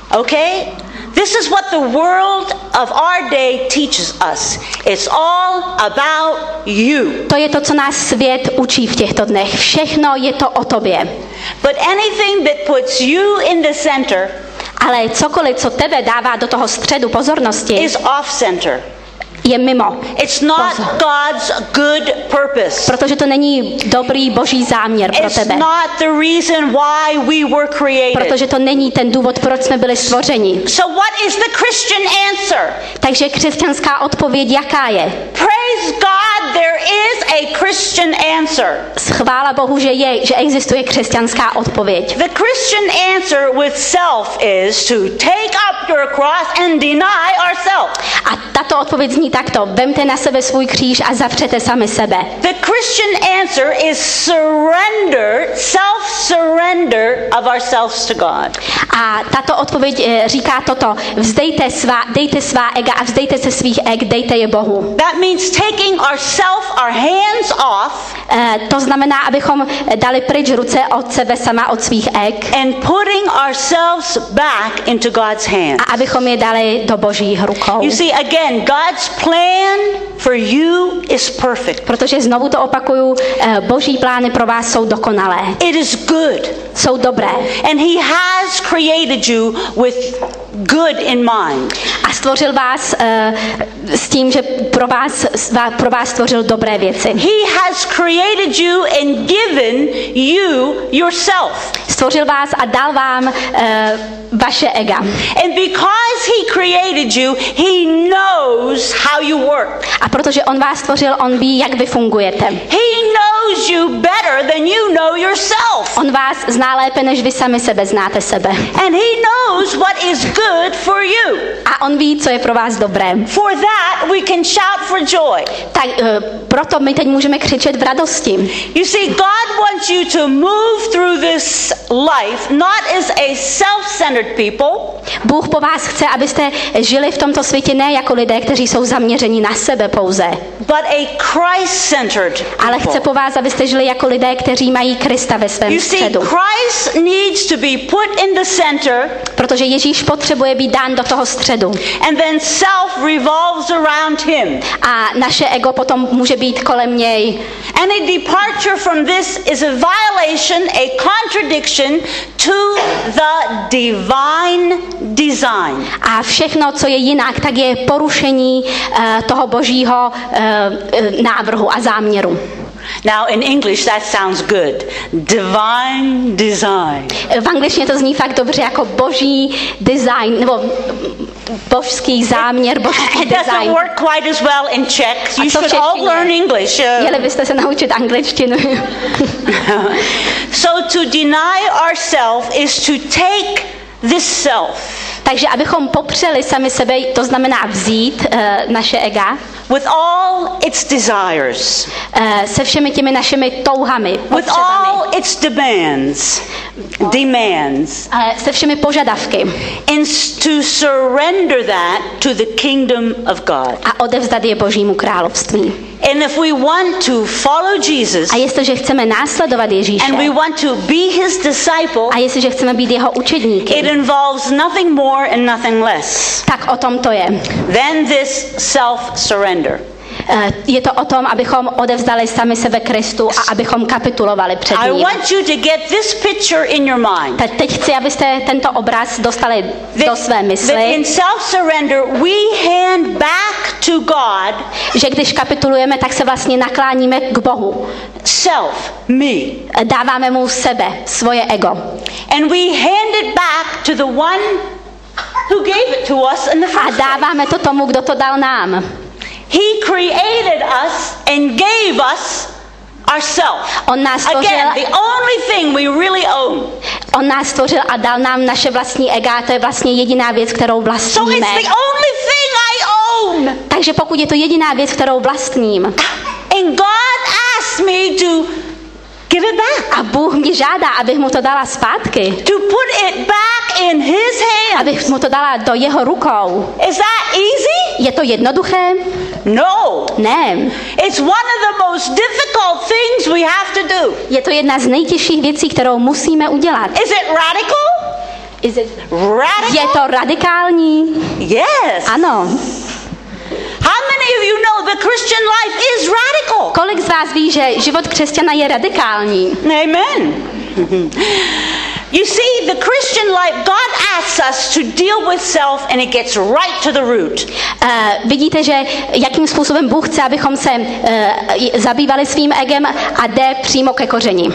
Speaker 2: Okay? This is what the world of our day teaches us. It's all about you.
Speaker 1: To je to, co nás svět učí v těchto dnech. Všechno je to o tobě.
Speaker 2: But anything that puts you in the center,
Speaker 1: ale cokoliv, co tebe dává do toho středu pozornosti,
Speaker 2: is off center.
Speaker 1: je mimo.
Speaker 2: It's not God's good purpose.
Speaker 1: Protože to není dobrý boží záměr pro
Speaker 2: It's
Speaker 1: tebe.
Speaker 2: not the reason why we were created.
Speaker 1: Protože to není ten důvod, proč jsme byli stvořeni.
Speaker 2: So what is the Christian answer?
Speaker 1: Takže křesťanská odpověď jaká je?
Speaker 2: Praise God, there is a Christian answer.
Speaker 1: Chvála Bohu, že je, že existuje křesťanská odpověď.
Speaker 2: The Christian answer with self is to take up your cross and deny ourselves.
Speaker 1: A tato odpověď zní takto: vemte na sebe svůj kříž a zavřete sami sebe.
Speaker 2: The Christian answer is surrender, self-surrender of ourselves to God.
Speaker 1: A tato odpověď říká toto: vzdejte svá, dejte svá ega a vzdejte se svých eg, dejte je Bohu.
Speaker 2: That means taking ourself, our hands off.
Speaker 1: E, to znamená, abychom dali pryč ruce od sebe sama, od svých eg.
Speaker 2: And putting ourselves back into God's hands.
Speaker 1: A abychom je dali do Božích rukou.
Speaker 2: You see, again, God's plan for you is perfect.
Speaker 1: Protože znovu to opakuju, Boží plány pro vás jsou dokonalé.
Speaker 2: It is good.
Speaker 1: Jsou dobré.
Speaker 2: And he has created you with good in mind.
Speaker 1: A stvořil vás uh, s tím, že pro vás, pro vás stvořil dobré věci.
Speaker 2: He has created you and given you yourself.
Speaker 1: Stvořil vás a dal vám uh, vaše ega.
Speaker 2: And because he created you, he knows how you work.
Speaker 1: A protože on vás stvořil, on ví, jak vy fungujete.
Speaker 2: He knows you better than you know yourself.
Speaker 1: On vás zná lépe, než vy sami sebe znáte sebe.
Speaker 2: And he knows what is good for you.
Speaker 1: A on ví, co je pro vás dobré.
Speaker 2: For that we can shout for joy.
Speaker 1: Tak uh, proto my teď můžeme křičet v radosti.
Speaker 2: You see, God wants you to move through this life not as a self-centered people.
Speaker 1: Bůh po vás chce, abyste žili v tomto světě ne jako lidé, kteří jsou zaměřeni na sebe pouze,
Speaker 2: but a Christ-centered people.
Speaker 1: Ale chce po vás, abyste žili jako lidé, kteří mají Krista ve svém
Speaker 2: you see,
Speaker 1: středu.
Speaker 2: Christ needs to be put in the center.
Speaker 1: Protože Ježíš potřebuje být dán do toho středu.
Speaker 2: And then self revolves around him.
Speaker 1: A naše ego potom může být kolem něj.
Speaker 2: And a departure from this is a violation, a contradiction to the divine design.
Speaker 1: A všechno, co je jinak, tak je porušení uh, toho božího uh, návrhu a záměru.
Speaker 2: Now in English that sounds good. Divine design.
Speaker 1: V angličtině to zní fakt dobře jako boží design, nebo božský záměr, božský
Speaker 2: It doesn't
Speaker 1: design.
Speaker 2: work quite as well in Czech. You should all learn English. Uh,
Speaker 1: Měli byste se naučit angličtinu.
Speaker 2: So to deny ourselves is to take this self.
Speaker 1: Takže abychom popřeli sami sebe, to znamená vzít uh, naše ega.
Speaker 2: With all its desires.
Speaker 1: Uh, se všemi těmi našimi touhami,
Speaker 2: With
Speaker 1: potřebami.
Speaker 2: all its demands. Demands.
Speaker 1: Uh, se všemi požadavky.
Speaker 2: And to surrender that to the kingdom of God.
Speaker 1: A odevzdat je Božímu království.
Speaker 2: And if we want to follow Jesus,
Speaker 1: a jestliže chceme následovat Ježíše,
Speaker 2: and we want to be his disciple,
Speaker 1: a jestliže chceme být jeho učedníky,
Speaker 2: it involves nothing more and nothing less
Speaker 1: tak o tom to je.
Speaker 2: than this self-surrender.
Speaker 1: Je to o tom, abychom odevzdali sami sebe Kristu a abychom kapitulovali před
Speaker 2: I
Speaker 1: ním.
Speaker 2: want you to get this picture in your mind.
Speaker 1: Tak teď chci, abyste tento obraz dostali do své
Speaker 2: That
Speaker 1: mysli,
Speaker 2: in self-surrender we hand back to God
Speaker 1: že když kapitulujeme, tak se vlastně nakláníme k Bohu.
Speaker 2: self, me.
Speaker 1: Dáváme mu sebe, svoje ego.
Speaker 2: And we hand it back to the one who gave it to us in the
Speaker 1: A
Speaker 2: first place.
Speaker 1: dáváme to tomu, kdo to dal nám.
Speaker 2: He created us and gave us ourselves.
Speaker 1: On nás stvořil,
Speaker 2: Again, the only thing we really own.
Speaker 1: on nás stvořil a dal nám naše vlastní ega, to je vlastně jediná věc, kterou
Speaker 2: So
Speaker 1: vlastníme.
Speaker 2: it's the only thing I own.
Speaker 1: Takže pokud je to jediná věc, kterou vlastním,
Speaker 2: And God asked me to give it back.
Speaker 1: a Bůh mě žádá, abych mu to dala zpátky,
Speaker 2: To put it back in his hands.
Speaker 1: abych mu to dala do jeho rukou.
Speaker 2: Is that easy?
Speaker 1: Je to jednoduché?
Speaker 2: No.
Speaker 1: Ne.
Speaker 2: It's one of the most difficult things we have to do.
Speaker 1: Je to jedna z nejtěžších věcí, kterou musíme udělat.
Speaker 2: Is it radical?
Speaker 1: Is it...
Speaker 2: Radical?
Speaker 1: Je to radikální?
Speaker 2: Yes.
Speaker 1: Ano.
Speaker 2: How many of you know the Christian life is radical?
Speaker 1: Kolik z vás ví, že život křesťana je radikální?
Speaker 2: Amen. You see, the Christian life, God asks us to deal with self and it gets right to the root.
Speaker 1: Uh, vidíte, že jakým způsobem Bůh chce, abychom se uh, zabývali svým egem a jde přímo ke kořeni.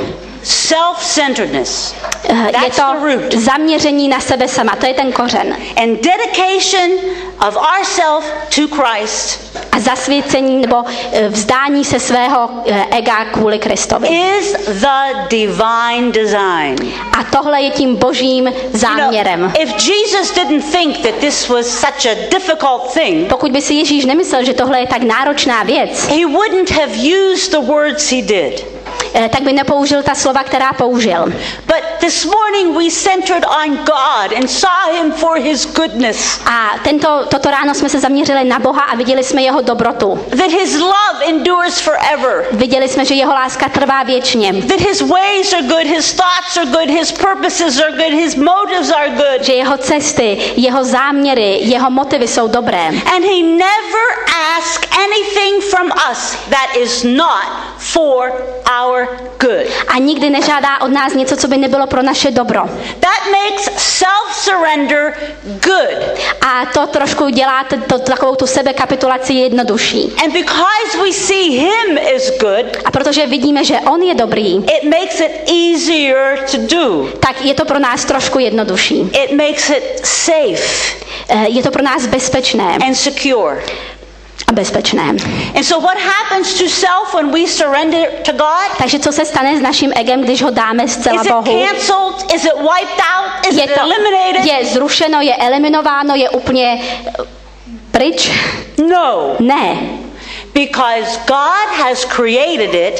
Speaker 2: Self-centeredness.
Speaker 1: Uh, je
Speaker 2: That's
Speaker 1: to
Speaker 2: the root.
Speaker 1: zaměření na sebe sama, to je ten kořen.
Speaker 2: And dedication of ourself to Christ
Speaker 1: A zasvěcení nebo uh, vzdání se svého uh, ega kvůli Kristovi.
Speaker 2: is the divine design.
Speaker 1: A tohle je tím božím
Speaker 2: You know,
Speaker 1: záměrem.
Speaker 2: if Jesus didn't think that this was such a difficult thing,
Speaker 1: Pokud by si Ježíš nemyslel, že tohle je tak náročná věc,
Speaker 2: he wouldn't have used the words he did.
Speaker 1: eh, tak by nepoužil ta slova, která použil.
Speaker 2: But this morning we centered on God and saw him for his goodness.
Speaker 1: A tento, toto ráno jsme se zaměřili na Boha a viděli jsme jeho dobrotu.
Speaker 2: That his love endures forever.
Speaker 1: Viděli jsme, že jeho láska trvá věčně.
Speaker 2: That his ways are good, his thoughts are good, his purposes are good, his motives are good.
Speaker 1: Že jeho cesty, jeho záměry, jeho motivy jsou dobré.
Speaker 2: And he never asks anything from us that is not for our good.
Speaker 1: A nikdy nežádá od nás něco, co by nebylo pro naše dobro.
Speaker 2: That makes self-surrender good.
Speaker 1: A to trošku dělá t- to, takovou tu sebekapitulaci jednodušší.
Speaker 2: And because we see him as good,
Speaker 1: A protože vidíme, že on je dobrý,
Speaker 2: it makes it easier to do.
Speaker 1: tak je to pro nás trošku jednodušší.
Speaker 2: It makes it safe
Speaker 1: Eh, Je to pro nás bezpečné
Speaker 2: and secure.
Speaker 1: a bezpečné.
Speaker 2: And so what happens to self when we surrender to God?
Speaker 1: Takže co se stane s naším egem, když ho dáme zcela
Speaker 2: Is it
Speaker 1: Bohu?
Speaker 2: canceled? Is it wiped out? Is
Speaker 1: Je
Speaker 2: it
Speaker 1: to
Speaker 2: eliminated?
Speaker 1: je zrušeno, je eliminováno, je úplně eh, pryč?
Speaker 2: No,
Speaker 1: Ne,
Speaker 2: because God has created it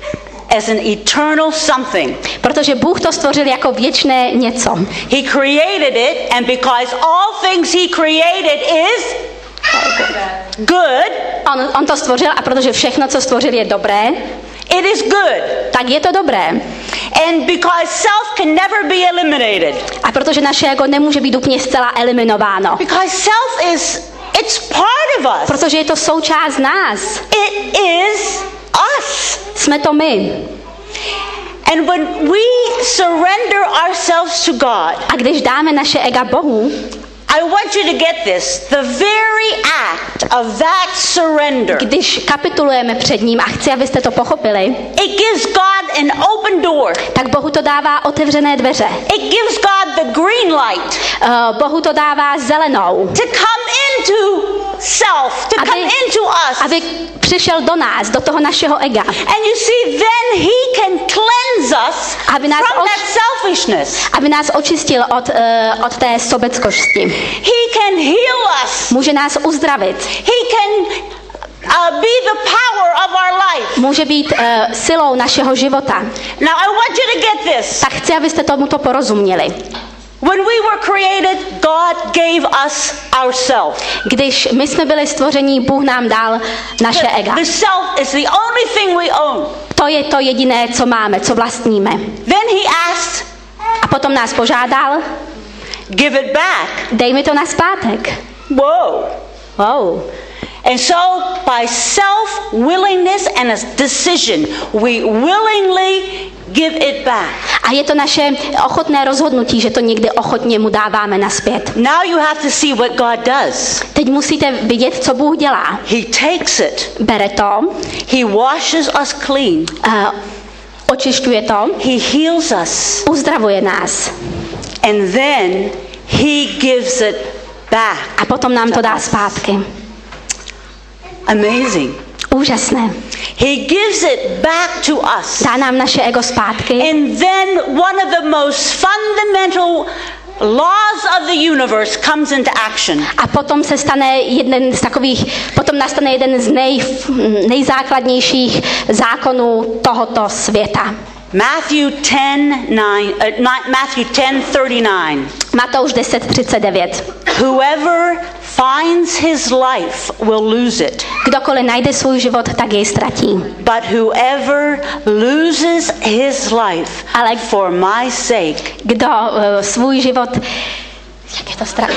Speaker 2: as an eternal something.
Speaker 1: protože Bůh to stvořil jako věčné něco.
Speaker 2: He created it, and because all things he created is good,
Speaker 1: On, on to stvořil a protože všechno, co stvořil, je dobré,
Speaker 2: it is good.
Speaker 1: tak je to dobré.
Speaker 2: And because self can never be eliminated.
Speaker 1: A protože naše ego nemůže být úplně zcela eliminováno.
Speaker 2: Because self is, it's part of us.
Speaker 1: Protože je to součást nás.
Speaker 2: It is us.
Speaker 1: Jsme to my.
Speaker 2: And when we surrender ourselves to God,
Speaker 1: A když dáme naše ega Bohu,
Speaker 2: I want you to get this. The very act of that surrender,
Speaker 1: když kapitulujeme před ním, a chci, abyste to pochopili,
Speaker 2: it gives God an open door.
Speaker 1: tak Bohu to dává otevřené dveře.
Speaker 2: It gives God the green light
Speaker 1: Uh, Bohu to dává zelenou,
Speaker 2: to come into self, to
Speaker 1: Aby-
Speaker 2: come into us.
Speaker 1: aby přišel do nás, do toho našeho ega.
Speaker 2: And you see, then he can cleanse us
Speaker 1: Aby nás
Speaker 2: from
Speaker 1: oč-
Speaker 2: that selfishness.
Speaker 1: Aby nás očistil od, uh, od té sobeckosti.
Speaker 2: He can heal us.
Speaker 1: Může nás uzdravit.
Speaker 2: He can uh, be the power of our life.
Speaker 1: Může být uh, silou našeho života.
Speaker 2: Now I want you to get this.
Speaker 1: Tak chci, abyste tomuto porozuměli.
Speaker 2: When we were created, God gave us ourself.
Speaker 1: Když my jsme byli stvoření, Bůh nám dal naše ega.
Speaker 2: The self is the only thing we own.
Speaker 1: To je to jediné, co máme, co vlastníme.
Speaker 2: Then he asked,
Speaker 1: A potom nás požádal,
Speaker 2: give it back.
Speaker 1: dej mi to nazpátek.
Speaker 2: Whoa.
Speaker 1: Wow.
Speaker 2: And so by self-willingness and a decision, we willingly give it back.
Speaker 1: A je to naše ochotné rozhodnutí, že to někdy ochotně mu dáváme nazpět.
Speaker 2: Now you have to see what God does.
Speaker 1: Teď musíte vidět, co Bůh dělá.
Speaker 2: He takes it.
Speaker 1: Bere to,
Speaker 2: He washes us clean.
Speaker 1: uh, očišťuje to,
Speaker 2: He heals us.
Speaker 1: uzdravuje nás.
Speaker 2: And then he gives it back.
Speaker 1: A potom nám to dá zpátky.
Speaker 2: Amazing.
Speaker 1: Úžasné.
Speaker 2: He gives it back to us.
Speaker 1: Dá nám naše ego zpátky.
Speaker 2: And then one of the most fundamental laws of the universe comes into action.
Speaker 1: A potom se stane jeden z takových, potom nastane jeden z nej, nejzákladnějších zákonů tohoto světa.
Speaker 2: Matthew ten, nine, uh, Matthew ten, thirty-nine.
Speaker 1: Matouš deset třicet devět.
Speaker 2: Whoever finds his life will lose it.
Speaker 1: Kdokoliv najde svůj život, tak jej ztratí.
Speaker 2: But whoever loses his life
Speaker 1: Ale
Speaker 2: for my sake,
Speaker 1: kdo uh, svůj život, jak je to strach?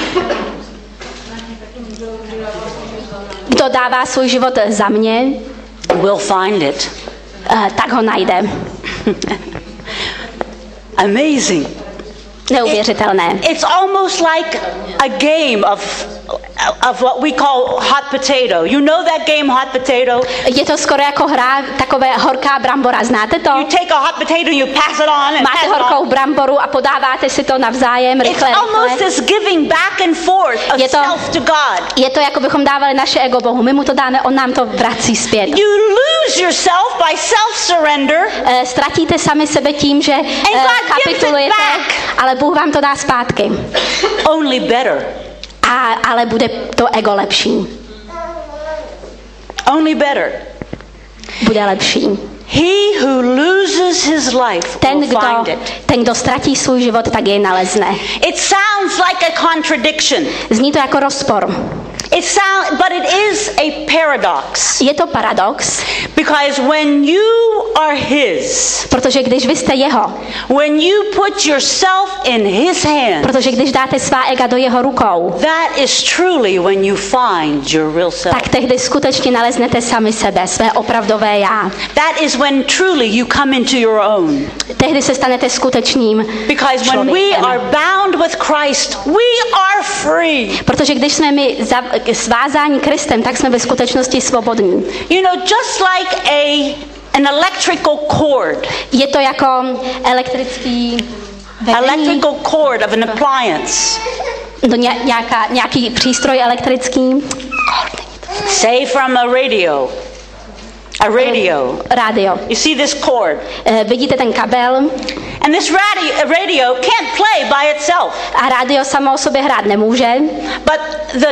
Speaker 1: Kdo dává svůj život za mě,
Speaker 2: will find it.
Speaker 1: uh, tak ho najde.
Speaker 2: Amazing.
Speaker 1: Neuvěřitelné.
Speaker 2: It's almost like a game of of what we call hot potato. You know that game hot potato?
Speaker 1: Je to skoro jako hra takové horká brambora. Znáte to?
Speaker 2: You take a hot potato, you pass it on and
Speaker 1: Máte
Speaker 2: pass it
Speaker 1: horkou
Speaker 2: on.
Speaker 1: bramboru a podáváte si to navzájem
Speaker 2: It's
Speaker 1: rychle,
Speaker 2: almost
Speaker 1: rychle.
Speaker 2: this giving back and forth of
Speaker 1: Je to-
Speaker 2: self to God.
Speaker 1: Je to, jako bychom dávali naše ego Bohu. My mu to dáme, on nám to vrací zpět.
Speaker 2: You lose yourself by self-surrender.
Speaker 1: Eh, Ztratíte sami sebe tím, že eh,
Speaker 2: God gives it
Speaker 1: kapitulujete,
Speaker 2: back.
Speaker 1: ale Bůh vám to dá zpátky.
Speaker 2: Only better.
Speaker 1: A, ale bude to ego lepší.
Speaker 2: Only better.
Speaker 1: Bude lepší.
Speaker 2: He who loses his life
Speaker 1: Ten,
Speaker 2: will
Speaker 1: kdo,
Speaker 2: find it.
Speaker 1: ten, kdo ztratí svůj život, tak jej nalezne.
Speaker 2: It sounds like a contradiction.
Speaker 1: Zní to jako rozpor.
Speaker 2: It sound, but it is a paradox.
Speaker 1: Je to paradox,
Speaker 2: Because when you are his,
Speaker 1: protože když vy jste jeho,
Speaker 2: when you put yourself in his hands,
Speaker 1: protože když dáte svá ega do jeho rukou,
Speaker 2: that is truly when you find your real self.
Speaker 1: tak tehdy skutečně naleznete sami sebe, své opravdové já.
Speaker 2: That is when truly you come into your own.
Speaker 1: Tehdy se stanete skutečným
Speaker 2: Because when we
Speaker 1: člověkem.
Speaker 2: are bound with Christ, we are free.
Speaker 1: Protože když jsme my zav- svázáni Kristem, tak jsme ve skutečnosti svobodní.
Speaker 2: You know, just like a an electrical cord,
Speaker 1: Je to jako elektrický vedení,
Speaker 2: electrical cord of an appliance.
Speaker 1: no, ně, nějaká, nějaký přístroj elektrický,
Speaker 2: Say from a radio. A radio.
Speaker 1: rádio.
Speaker 2: You see this cord.
Speaker 1: E, vidíte ten kabel
Speaker 2: And this radio, radio can't play by itself.
Speaker 1: a rádio samo o sobě hrát nemůže,
Speaker 2: But the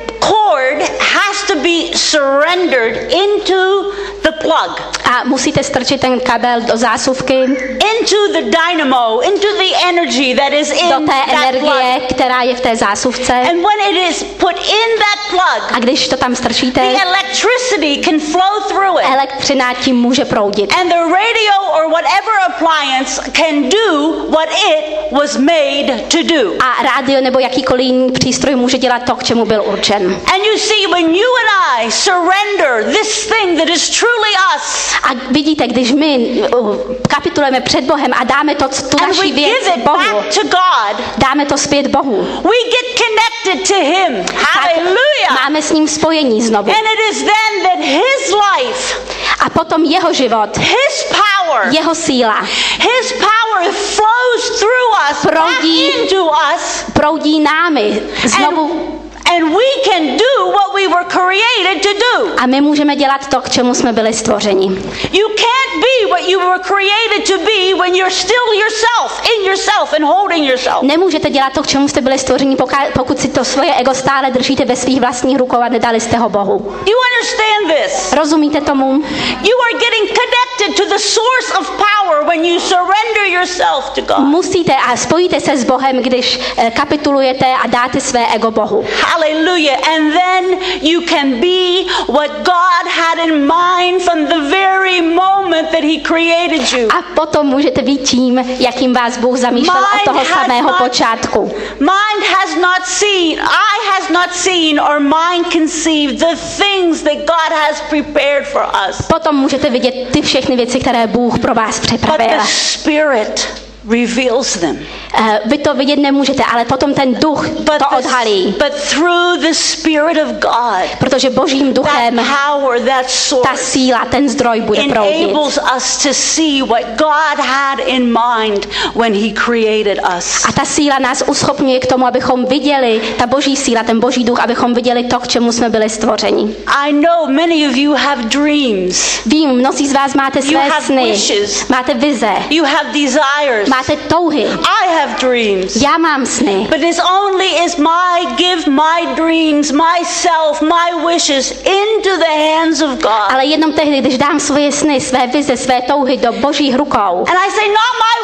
Speaker 2: cord has to be surrendered into the plug,
Speaker 1: a musíte strčit ten kabel do zásuvky,
Speaker 2: into the dynamo, into the energy that is in
Speaker 1: do té
Speaker 2: that
Speaker 1: energie,
Speaker 2: plug.
Speaker 1: která je v té zásuvce.
Speaker 2: And when it is put in that plug,
Speaker 1: A když to tam strčíte,
Speaker 2: the electricity can flow through it.
Speaker 1: elektřina tím může proudit.
Speaker 2: And the radio or whatever appliance can do what it was made to do.
Speaker 1: A rádio nebo jakýkoliv jiný přístroj může dělat to, k čemu byl určen.
Speaker 2: And you see, when you and I surrender this thing that is truly us,
Speaker 1: A vidíte, když my uh, kapitulujeme před Bohem a dáme to, tu
Speaker 2: and we
Speaker 1: naši věc
Speaker 2: give it
Speaker 1: Bohu,
Speaker 2: back to God,
Speaker 1: dáme to zpět Bohu,
Speaker 2: we get connected to Him.
Speaker 1: tak
Speaker 2: Hallelujah.
Speaker 1: máme s ním spojení znovu.
Speaker 2: And it is then that His life,
Speaker 1: A potom jeho život,
Speaker 2: His power,
Speaker 1: jeho síla
Speaker 2: His power flows through us, back
Speaker 1: Proudí.
Speaker 2: into us,
Speaker 1: proudí námi znovu
Speaker 2: and, and we can do what we were created to do.
Speaker 1: a my můžeme dělat to, k čemu jsme byli stvořeni.
Speaker 2: You can't be what you were created to be when you're still yourself, in yourself and holding yourself.
Speaker 1: Nemůžete dělat to, k čemu jste byli stvořeni, poka- pokud si to svoje ego stále držíte ve svých vlastních rukou a nedali jste ho Bohu.
Speaker 2: You understand this?
Speaker 1: Rozumíte tomu?
Speaker 2: You are getting connected to the source of power when you surrender yourself to God.
Speaker 1: Musíte a spojíte se s Bohem, když eh, kapitulujete a dáte své ego Bohu.
Speaker 2: Hallelujah. And then you can be what God had in mind from the very moment that He created you.
Speaker 1: A potom můžete být tím, jakým vás Bůh zamýšlel od toho samého počátku.
Speaker 2: Mind has not seen, eye has not seen, or mind conceived the things that God has prepared for us.
Speaker 1: Potom můžete vidět ty všechny věci, které Bůh pro vás
Speaker 2: But
Speaker 1: připravil.
Speaker 2: the Spirit reveals them.
Speaker 1: Eh, Vy to vidět nemůžete, ale potom ten duch
Speaker 2: But,
Speaker 1: to
Speaker 2: the,
Speaker 1: odhalí.
Speaker 2: but through the Spirit of God,
Speaker 1: Protože Božím
Speaker 2: that
Speaker 1: duchem
Speaker 2: power, that
Speaker 1: ta
Speaker 2: source,
Speaker 1: síla, ten zdroj bude proudit.
Speaker 2: enables us to see what God had in mind when He created us.
Speaker 1: A ta síla nás uschopňuje k tomu, abychom viděli, ta Boží síla, ten Boží duch, abychom viděli to, k čemu jsme byli stvořeni.
Speaker 2: I know many of you have dreams.
Speaker 1: Vím, mnozí z vás máte své
Speaker 2: have
Speaker 1: sny,
Speaker 2: wishes.
Speaker 1: máte vize,
Speaker 2: You have desires.
Speaker 1: máte touhy.
Speaker 2: I have dreams.
Speaker 1: Já mám sny.
Speaker 2: But it's only is my give my dreams, myself, my wishes into the hands of God.
Speaker 1: Ale jenom tehdy, když dám svoje sny, své vize, své touhy do Božích rukou
Speaker 2: And I say, not my will.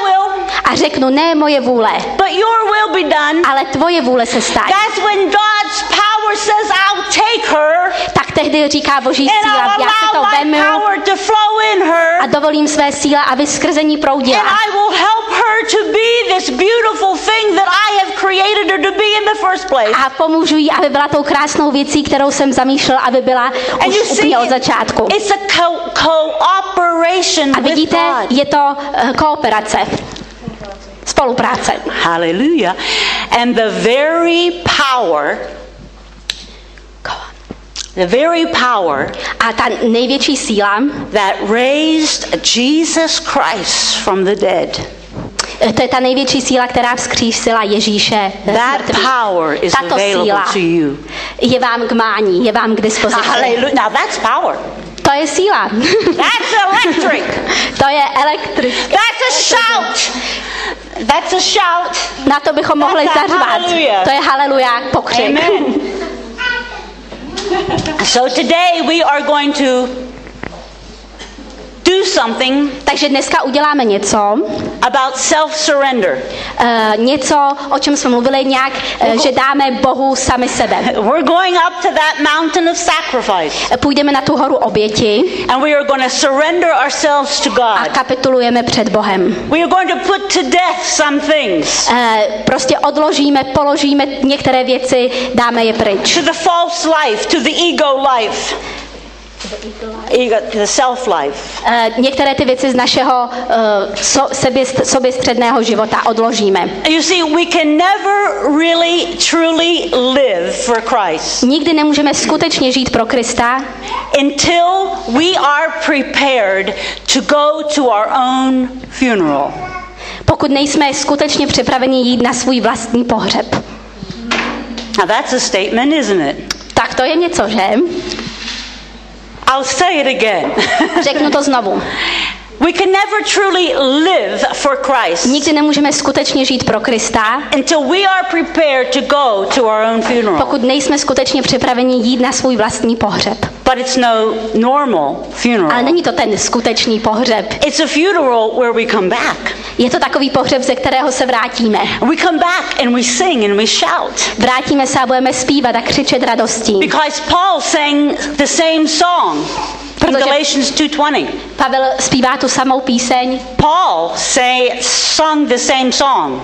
Speaker 1: a řeknu, ne moje vůle,
Speaker 2: but your will be done,
Speaker 1: ale tvoje vůle se stane.
Speaker 2: that's when God's power says, I'll take her
Speaker 1: Tak tehdy říká Boží
Speaker 2: and
Speaker 1: síla,
Speaker 2: I'll
Speaker 1: já si to
Speaker 2: allow my
Speaker 1: vemu
Speaker 2: power to flow in her,
Speaker 1: a dovolím své síle, aby skrze ní proudila.
Speaker 2: and I will help her to be this beautiful thing that I have created her to be in the first place.
Speaker 1: A pomůžu jí, aby byla tou krásnou věcí, kterou jsem zamýšlel, aby byla
Speaker 2: And you
Speaker 1: už
Speaker 2: see,
Speaker 1: úplně od začátku.
Speaker 2: it's a co- cooperation
Speaker 1: A
Speaker 2: with
Speaker 1: vidíte,
Speaker 2: God.
Speaker 1: je to uh, kooperace, spolupráce.
Speaker 2: Hallelujah. And the very power, the very power
Speaker 1: A ta největší síla,
Speaker 2: that raised Jesus Christ from the dead,
Speaker 1: to je ta největší síla, která vzkřísila Ježíše z
Speaker 2: that
Speaker 1: mrtvých.
Speaker 2: power is
Speaker 1: Tato
Speaker 2: available
Speaker 1: síla
Speaker 2: to you.
Speaker 1: je vám k mání, je vám k dispozici.
Speaker 2: Hallelujah. Now that's power.
Speaker 1: To je síla.
Speaker 2: That's electric.
Speaker 1: To je elektrické.
Speaker 2: That's a shout. That's a shout.
Speaker 1: Na to bychom mohli
Speaker 2: That's a
Speaker 1: zařvat.
Speaker 2: hallelujah.
Speaker 1: To je haleluja, pokřik.
Speaker 2: Amen. So today we are going to do something
Speaker 1: Takže dneska uděláme něco,
Speaker 2: about self-surrender.
Speaker 1: uh, něco, o čem jsme mluvili nějak, uh, že dáme Bohu sami sebe.
Speaker 2: We're going up to that mountain of sacrifice,
Speaker 1: Půjdeme na tu horu oběti
Speaker 2: and we are going to surrender ourselves to
Speaker 1: a
Speaker 2: God.
Speaker 1: kapitulujeme před Bohem.
Speaker 2: We are going to put to death some things,
Speaker 1: Uh, prostě odložíme, položíme některé věci, dáme je pryč.
Speaker 2: to the false life, to the ego life, ego, the self life.
Speaker 1: Uh, některé ty věci z našeho uh, so, sebě, soběstředného života odložíme.
Speaker 2: You see, we can never really truly live for Christ
Speaker 1: Nikdy nemůžeme skutečně žít pro Krista,
Speaker 2: until we are prepared to go to our own funeral.
Speaker 1: pokud nejsme skutečně připraveni jít na svůj vlastní pohřeb.
Speaker 2: Now that's a statement, isn't it?
Speaker 1: Tak to je něco, že?
Speaker 2: I'll say it again.
Speaker 1: Řeknu to znovu.
Speaker 2: We can never truly live for Christ
Speaker 1: Nikdy nemůžeme skutečně žít pro Krista,
Speaker 2: until we are prepared to go to our own funeral.
Speaker 1: pokud nejsme skutečně připraveni jít na svůj vlastní pohřeb.
Speaker 2: But it's no normal
Speaker 1: Ale
Speaker 2: funeral.
Speaker 1: není to ten skutečný pohřeb.
Speaker 2: It's a funeral where we come back.
Speaker 1: Je to takový pohřeb, ze kterého se vrátíme.
Speaker 2: We come back and we sing and we shout.
Speaker 1: Vrátíme se a budeme zpívat a křičet radostí.
Speaker 2: Because Paul sang the same song in
Speaker 1: Protože-
Speaker 2: Galatians two twenty.
Speaker 1: Pavel zpívá tu samou píseň.
Speaker 2: Paul say, sung the same song.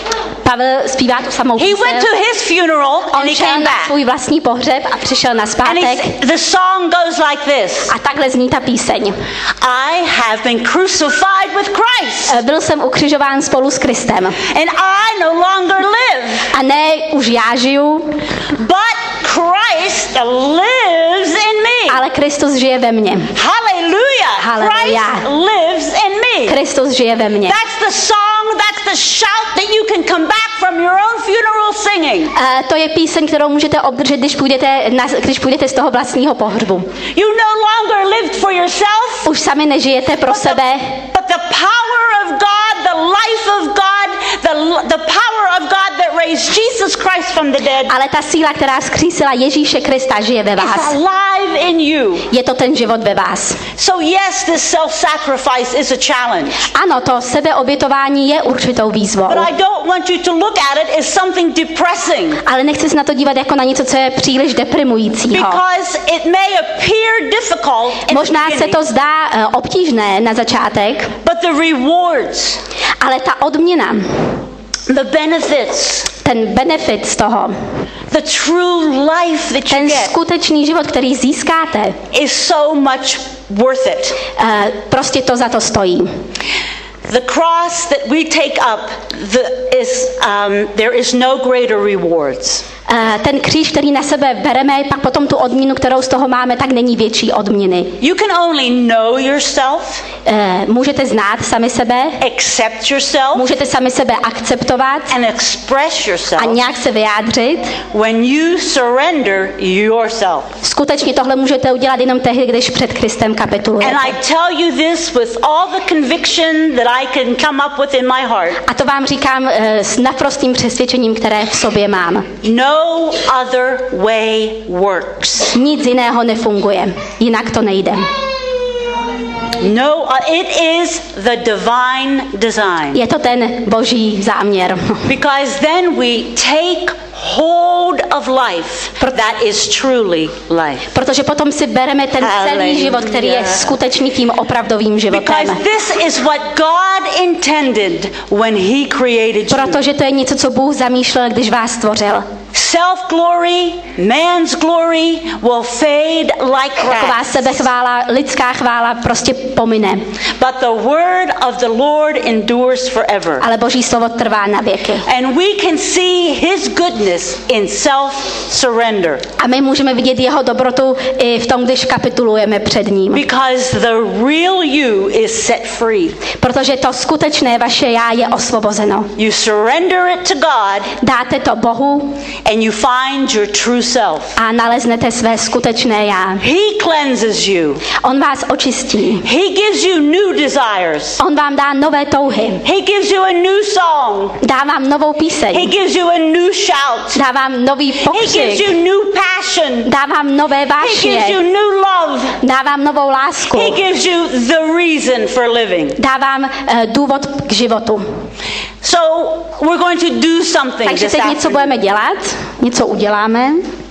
Speaker 1: Pavel zpívá tu samou
Speaker 2: He went
Speaker 1: píseň.
Speaker 2: to his funeral and
Speaker 1: On
Speaker 2: he
Speaker 1: šel
Speaker 2: came
Speaker 1: na
Speaker 2: back.
Speaker 1: svůj vlastní pohřeb a přišel na
Speaker 2: And he,
Speaker 1: zpátek.
Speaker 2: the song goes like this.
Speaker 1: A takhle zní ta píseň.
Speaker 2: I have been crucified with Christ,
Speaker 1: Byl jsem ukřižován spolu s Kristem.
Speaker 2: and I no longer live,
Speaker 1: A ne už já žiju,
Speaker 2: but Christ lives in me.
Speaker 1: ale Kristus žije ve mně.
Speaker 2: Hallelujah.
Speaker 1: Hallelujah.
Speaker 2: Christ lives in me.
Speaker 1: Kristus žije ve mně.
Speaker 2: That's the song, that's the shout that you can come back from your own funeral singing.
Speaker 1: Uh, to je píseň, kterou můžete obdržet, když půjdete, na, když půjdete z toho vlastního pohřbu.
Speaker 2: You no longer lived for yourself,
Speaker 1: Už sami nežijete pro sebe,
Speaker 2: but the power of God, the life of God, the, the power of God that raised Jesus Christ from the dead
Speaker 1: ale ta síla, která vzkřísila Ježíše Krista, žije ve
Speaker 2: is
Speaker 1: vás.
Speaker 2: alive in you.
Speaker 1: Je to ten život ve vás.
Speaker 2: So yes, this self-sacrifice is a challenge.
Speaker 1: Ano, to sebeobětování je určitou výzvou.
Speaker 2: But I don't want you to look at it as something depressing,
Speaker 1: Ale nechci se na to dívat jako na něco, co je příliš deprimujícího.
Speaker 2: because it may appear difficult in the
Speaker 1: Možná se
Speaker 2: beginning,
Speaker 1: to zdá uh, obtížné na začátek,
Speaker 2: but the rewards,
Speaker 1: ale ta odměna,
Speaker 2: the benefits,
Speaker 1: ten benefit z toho,
Speaker 2: the true life that you
Speaker 1: ten
Speaker 2: get
Speaker 1: skutečný život, který získáte,
Speaker 2: is so much worth it.
Speaker 1: uh, prostě to za to stojí.
Speaker 2: The cross that we take up, the, is um, there is no greater rewards.
Speaker 1: Uh, ten kříž, který na sebe bereme, pak potom tu odměnu, kterou z toho máme, tak není větší odměny.
Speaker 2: You can only know yourself,
Speaker 1: Uh, můžete znát sami sebe,
Speaker 2: accept yourself,
Speaker 1: můžete sami sebe akceptovat
Speaker 2: and express
Speaker 1: a
Speaker 2: yourself
Speaker 1: nějak se vyjádřit.
Speaker 2: when you surrender yourself.
Speaker 1: Skutečně tohle můžete udělat jenom tehdy, když před Kristem kapitulujete.
Speaker 2: And I tell you this with all the conviction that I can come up with in my heart.
Speaker 1: A to vám říkám uh, s naprostým přesvědčením, které v sobě mám.
Speaker 2: No other way works.
Speaker 1: Nic jiného nefunguje. Jinak to nejde.
Speaker 2: No, it is the divine design.
Speaker 1: Je to ten boží záměr.
Speaker 2: Because then we take hold of life that is truly life.
Speaker 1: Protože potom si bereme ten celý život, který je skutečný tím opravdovým životem.
Speaker 2: Because this is what God intended when he created you.
Speaker 1: Protože to je něco, co Bůh zamýšlel, když vás stvořil.
Speaker 2: Self-glory, man's glory will fade like
Speaker 1: Taková
Speaker 2: grass.
Speaker 1: sebechvála, lidská chvála prostě pomine.
Speaker 2: But the word of the Lord endures forever.
Speaker 1: Ale Boží slovo trvá na věky.
Speaker 2: And we can see his goodness in self-surrender.
Speaker 1: A my můžeme vidět jeho dobrotu i v tom, když kapitulujeme před ním.
Speaker 2: Because the real you is set free.
Speaker 1: Protože to skutečné vaše já je osvobozeno.
Speaker 2: You surrender it to God.
Speaker 1: Dáte to Bohu
Speaker 2: And you find your true self.
Speaker 1: a naleznete své skutečné já.
Speaker 2: He cleanses you.
Speaker 1: On vás očistí.
Speaker 2: He gives you new desires.
Speaker 1: On vám dá nové touhy.
Speaker 2: He gives you a new song.
Speaker 1: Dá vám novou
Speaker 2: He
Speaker 1: píseň.
Speaker 2: gives you a new shout.
Speaker 1: Dá vám nový
Speaker 2: He gives
Speaker 1: pokřik.
Speaker 2: you new passion.
Speaker 1: Dá vám nové
Speaker 2: He gives
Speaker 1: vášně.
Speaker 2: you new love.
Speaker 1: Dá vám novou lásku.
Speaker 2: He gives you the reason for living.
Speaker 1: Dá vám uh, důvod k životu.
Speaker 2: So we're going to do something
Speaker 1: Takže
Speaker 2: this
Speaker 1: teď něco
Speaker 2: afternoon.
Speaker 1: budeme dělat, něco uděláme.